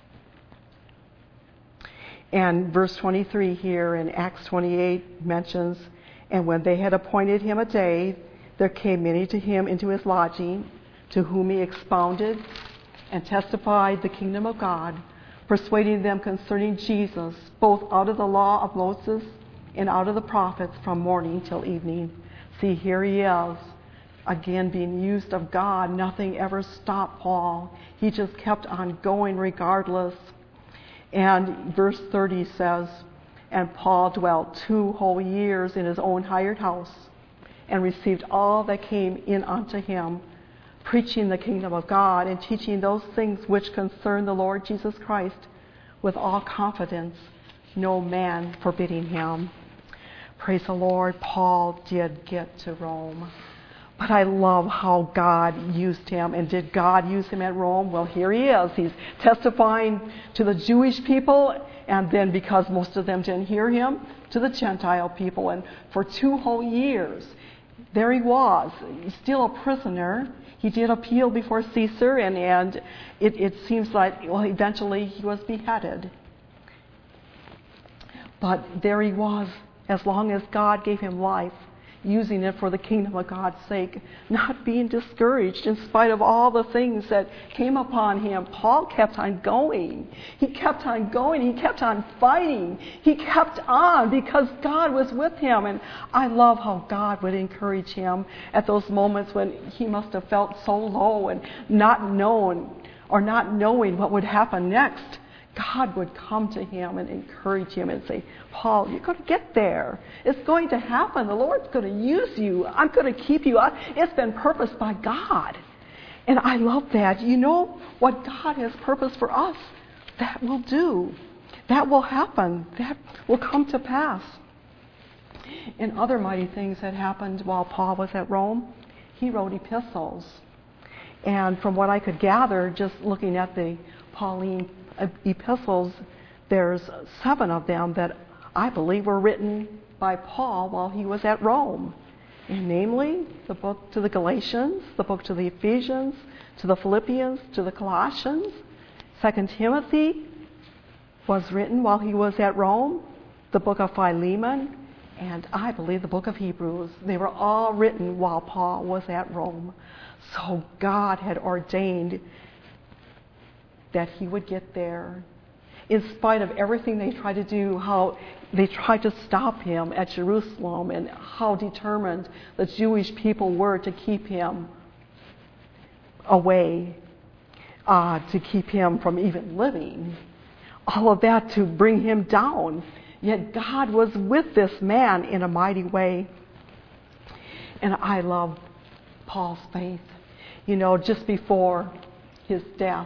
And verse 23 here in Acts 28 mentions, and when they had appointed him a day, there came many to him into his lodging, to whom he expounded and testified the kingdom of God, persuading them concerning Jesus, both out of the law of Moses and out of the prophets, from morning till evening. See, here he is, again being used of God. Nothing ever stopped Paul. He just kept on going regardless. And verse 30 says, and Paul dwelt 2 whole years in his own hired house, and received all that came in unto him, preaching the kingdom of God and teaching those things which concern the Lord Jesus Christ with all confidence, no man forbidding him. Praise the Lord, Paul did get to Rome. But I love how God used him. And did God use him at Rome? Well, here he is. He's testifying to the Jewish people, and then because most of them didn't hear him, to the Gentile people. And for 2 whole years, there he was, still a prisoner. He did appeal before Caesar, and it seems like, well, eventually he was beheaded. But there he was, as long as God gave him life, using it for the kingdom of God's sake, not being discouraged in spite of all the things that came upon him. Paul kept on going. He kept on going. He kept on fighting. He kept on because God was with him. And I love how God would encourage him at those moments when he must have felt so low and not knowing what would happen next. God would come to him and encourage him and say, Paul, you're going to get there. It's going to happen. The Lord's going to use you. I'm going to keep you. It's been purposed by God. And I love that. You know what God has purposed for us, that will do. That will happen. That will come to pass. And other mighty things that happened while Paul was at Rome, he wrote epistles. And from what I could gather, just looking at the Pauline epistles, there's 7 of them that I believe were written by Paul while he was at Rome. And namely, the book to the Galatians, the book to the Ephesians, to the Philippians, to the Colossians. 2 Timothy was written while he was at Rome, the book of Philemon, and I believe the book of Hebrews. They were all written while Paul was at Rome. So God had ordained that he would get there. In spite of everything they tried to do, how they tried to stop him at Jerusalem, and how determined the Jewish people were to keep him away, to keep him from even living. All of that to bring him down. Yet God was with this man in a mighty way. And I love Paul's faith. You know, just before his death,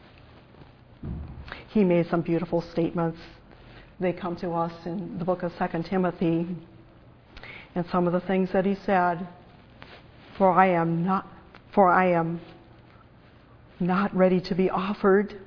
he made some beautiful statements. They come to us in the book of 2 Timothy. And some of the things that he said, for I am not ready to be offered.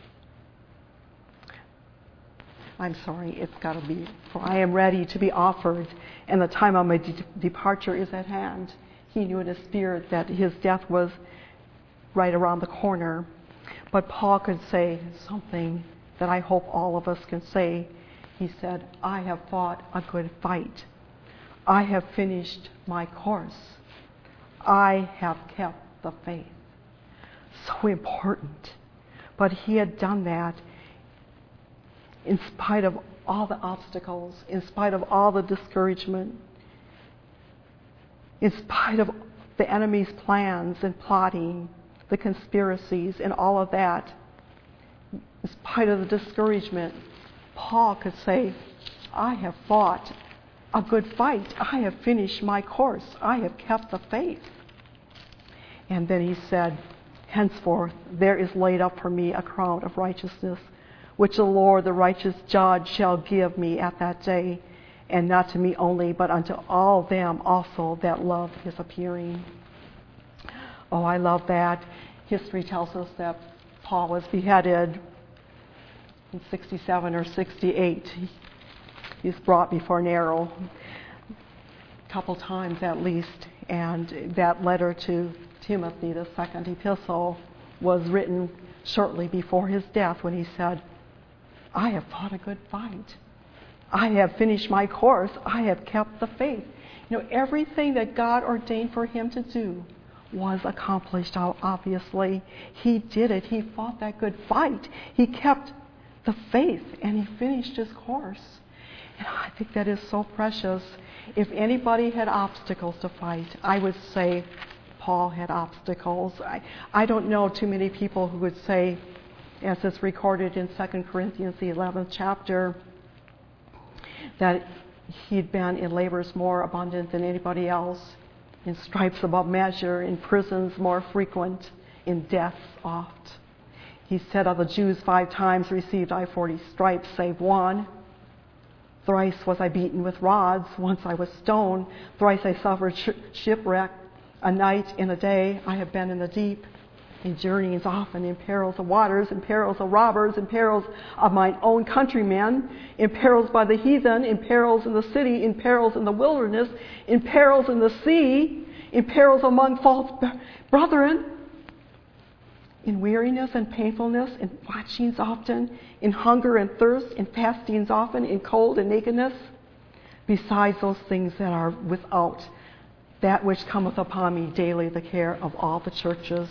I'm sorry, it's got to be, for I am ready to be offered, and the time of my departure is at hand. He knew in his spirit that his death was right around the corner. But Paul could say something that I hope all of us can say. He said, I have fought a good fight. I have finished my course. I have kept the faith. So important. But he had done that in spite of all the obstacles, in spite of all the discouragement, in spite of the enemy's plans and plotting, the conspiracies and all of that, in spite of the discouragement, Paul could say, I have fought a good fight. I have finished my course. I have kept the faith. And then he said, henceforth there is laid up for me a crown of righteousness, which the Lord, the righteous judge, shall give me at that day, and not to me only, but unto all them also that love his appearing. Oh, I love that. History tells us that Paul was beheaded in 67 or 68. He's brought before Nero a couple times at least, and that letter to Timothy, the second epistle, was written shortly before his death, when he said, I have fought a good fight. I have finished my course. I have kept the faith. You know, everything that God ordained for him to do was accomplished, obviously. He did it. He fought that good fight. He kept the faith, and he finished his course. And I think that is so precious. If anybody had obstacles to fight, I would say Paul had obstacles. I don't know too many people who would say, as it's recorded in 2 Corinthians, the 11th chapter, that he'd been in labors more abundant than anybody else, in stripes above measure, in prisons more frequent, in deaths oft. He said, of the Jews 5 times received I 40 stripes, save one. Thrice was I beaten with rods, once I was stoned, thrice I suffered shipwreck, a night and a day I have been in the deep, in journeyings often, in perils of waters, in perils of robbers, in perils of mine own countrymen, in perils by the heathen, in perils in the city, in perils in the wilderness, in perils in the sea, in perils among false brethren, in weariness and painfulness, in watchings often, in hunger and thirst, in fastings often, in cold and nakedness, besides those things that are without, that which cometh upon me daily, the care of all the churches.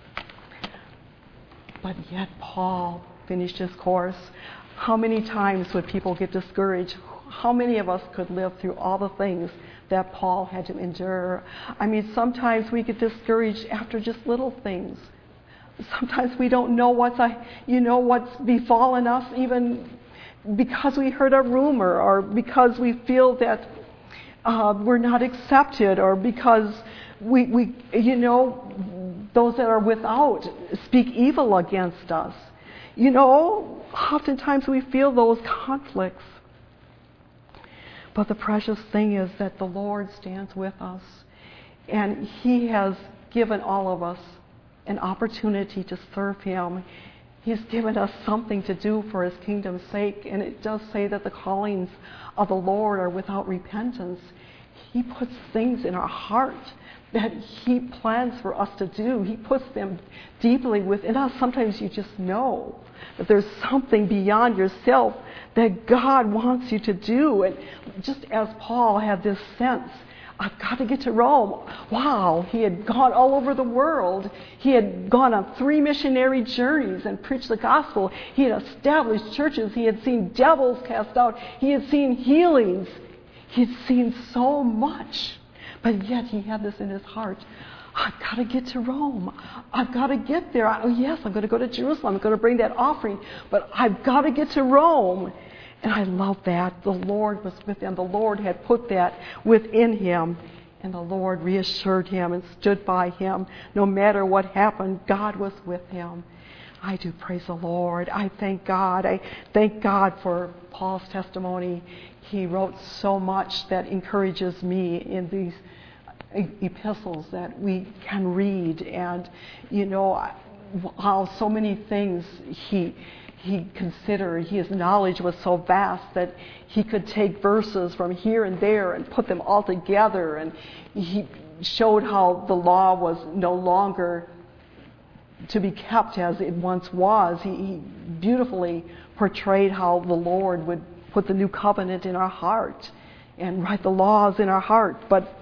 But yet Paul finished his course. How many times would people get discouraged? How many of us could live through all the things that Paul had to endure? I mean, sometimes we get discouraged after just little things. Sometimes we don't know what's befallen us, even because we heard a rumor, or because we feel that we're not accepted, or because we those that are without speak evil against us. Oftentimes we feel those conflicts. But the precious thing is that the Lord stands with us, and He has given all of us an opportunity to serve Him. He's given us something to do for His kingdom's sake, and it does say that the callings of the Lord are without repentance. He puts things in our heart that He plans for us to do. He puts them deeply within us. Sometimes you just know that there's something beyond yourself that God wants you to do. And just as Paul had this sense, I've got to get to Rome. Wow, he had gone all over the world. He had gone on 3 missionary journeys and preached the gospel. He had established churches. He had seen devils cast out. He had seen healings. He had seen so much. But yet he had this in his heart. I've got to get to Rome. I've got to get there. Yes, I'm going to go to Jerusalem. I'm going to bring that offering. But I've got to get to Rome. And I love that. The Lord was with him. The Lord had put that within him. And the Lord reassured him and stood by him. No matter what happened, God was with him. I do praise the Lord. I thank God. I thank God for Paul's testimony. He wrote so much that encourages me in these epistles that we can read. And, you know, how so many things he considered. His knowledge was so vast that he could take verses from here and there and put them all together. And he showed how the law was no longer to be kept as it once was. He beautifully portrayed how the Lord would put the new covenant in our heart and write the laws in our heart. But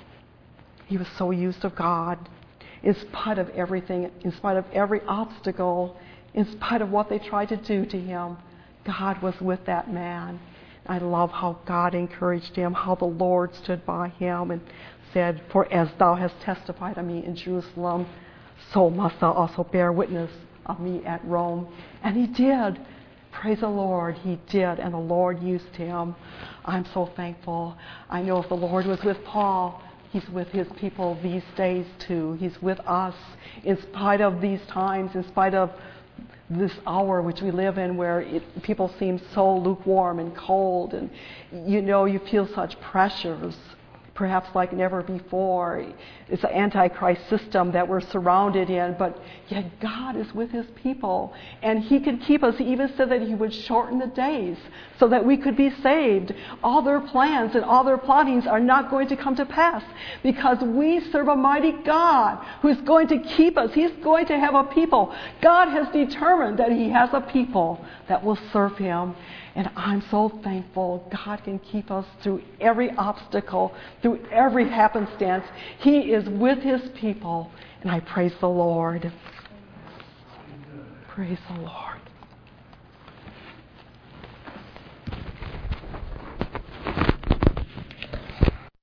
he was so used of God. In spite of everything, in spite of every obstacle, in spite of what they tried to do to him, God was with that man. I love how God encouraged him, how the Lord stood by him and said, "For as thou hast testified of me in Jerusalem, so must thou also bear witness of me at Rome." And he did. Praise the Lord, he did, and the Lord used him. I'm so thankful. I know if the Lord was with Paul, He's with His people these days too. He's with us in spite of these times, in spite of this hour which we live in where people seem so lukewarm and cold, and you know, you feel such pressures, perhaps like never before. It's an antichrist system that we're surrounded in, but yet God is with His people, and He can keep us. He even said that He would shorten the days so that we could be saved. All their plans and all their plottings are not going to come to pass because we serve a mighty God who's going to keep us. He's going to have a people. God has determined that He has a people that will serve Him. And I'm so thankful God can keep us through every obstacle, through every happenstance. He is with His people. And I praise the Lord. Praise the Lord.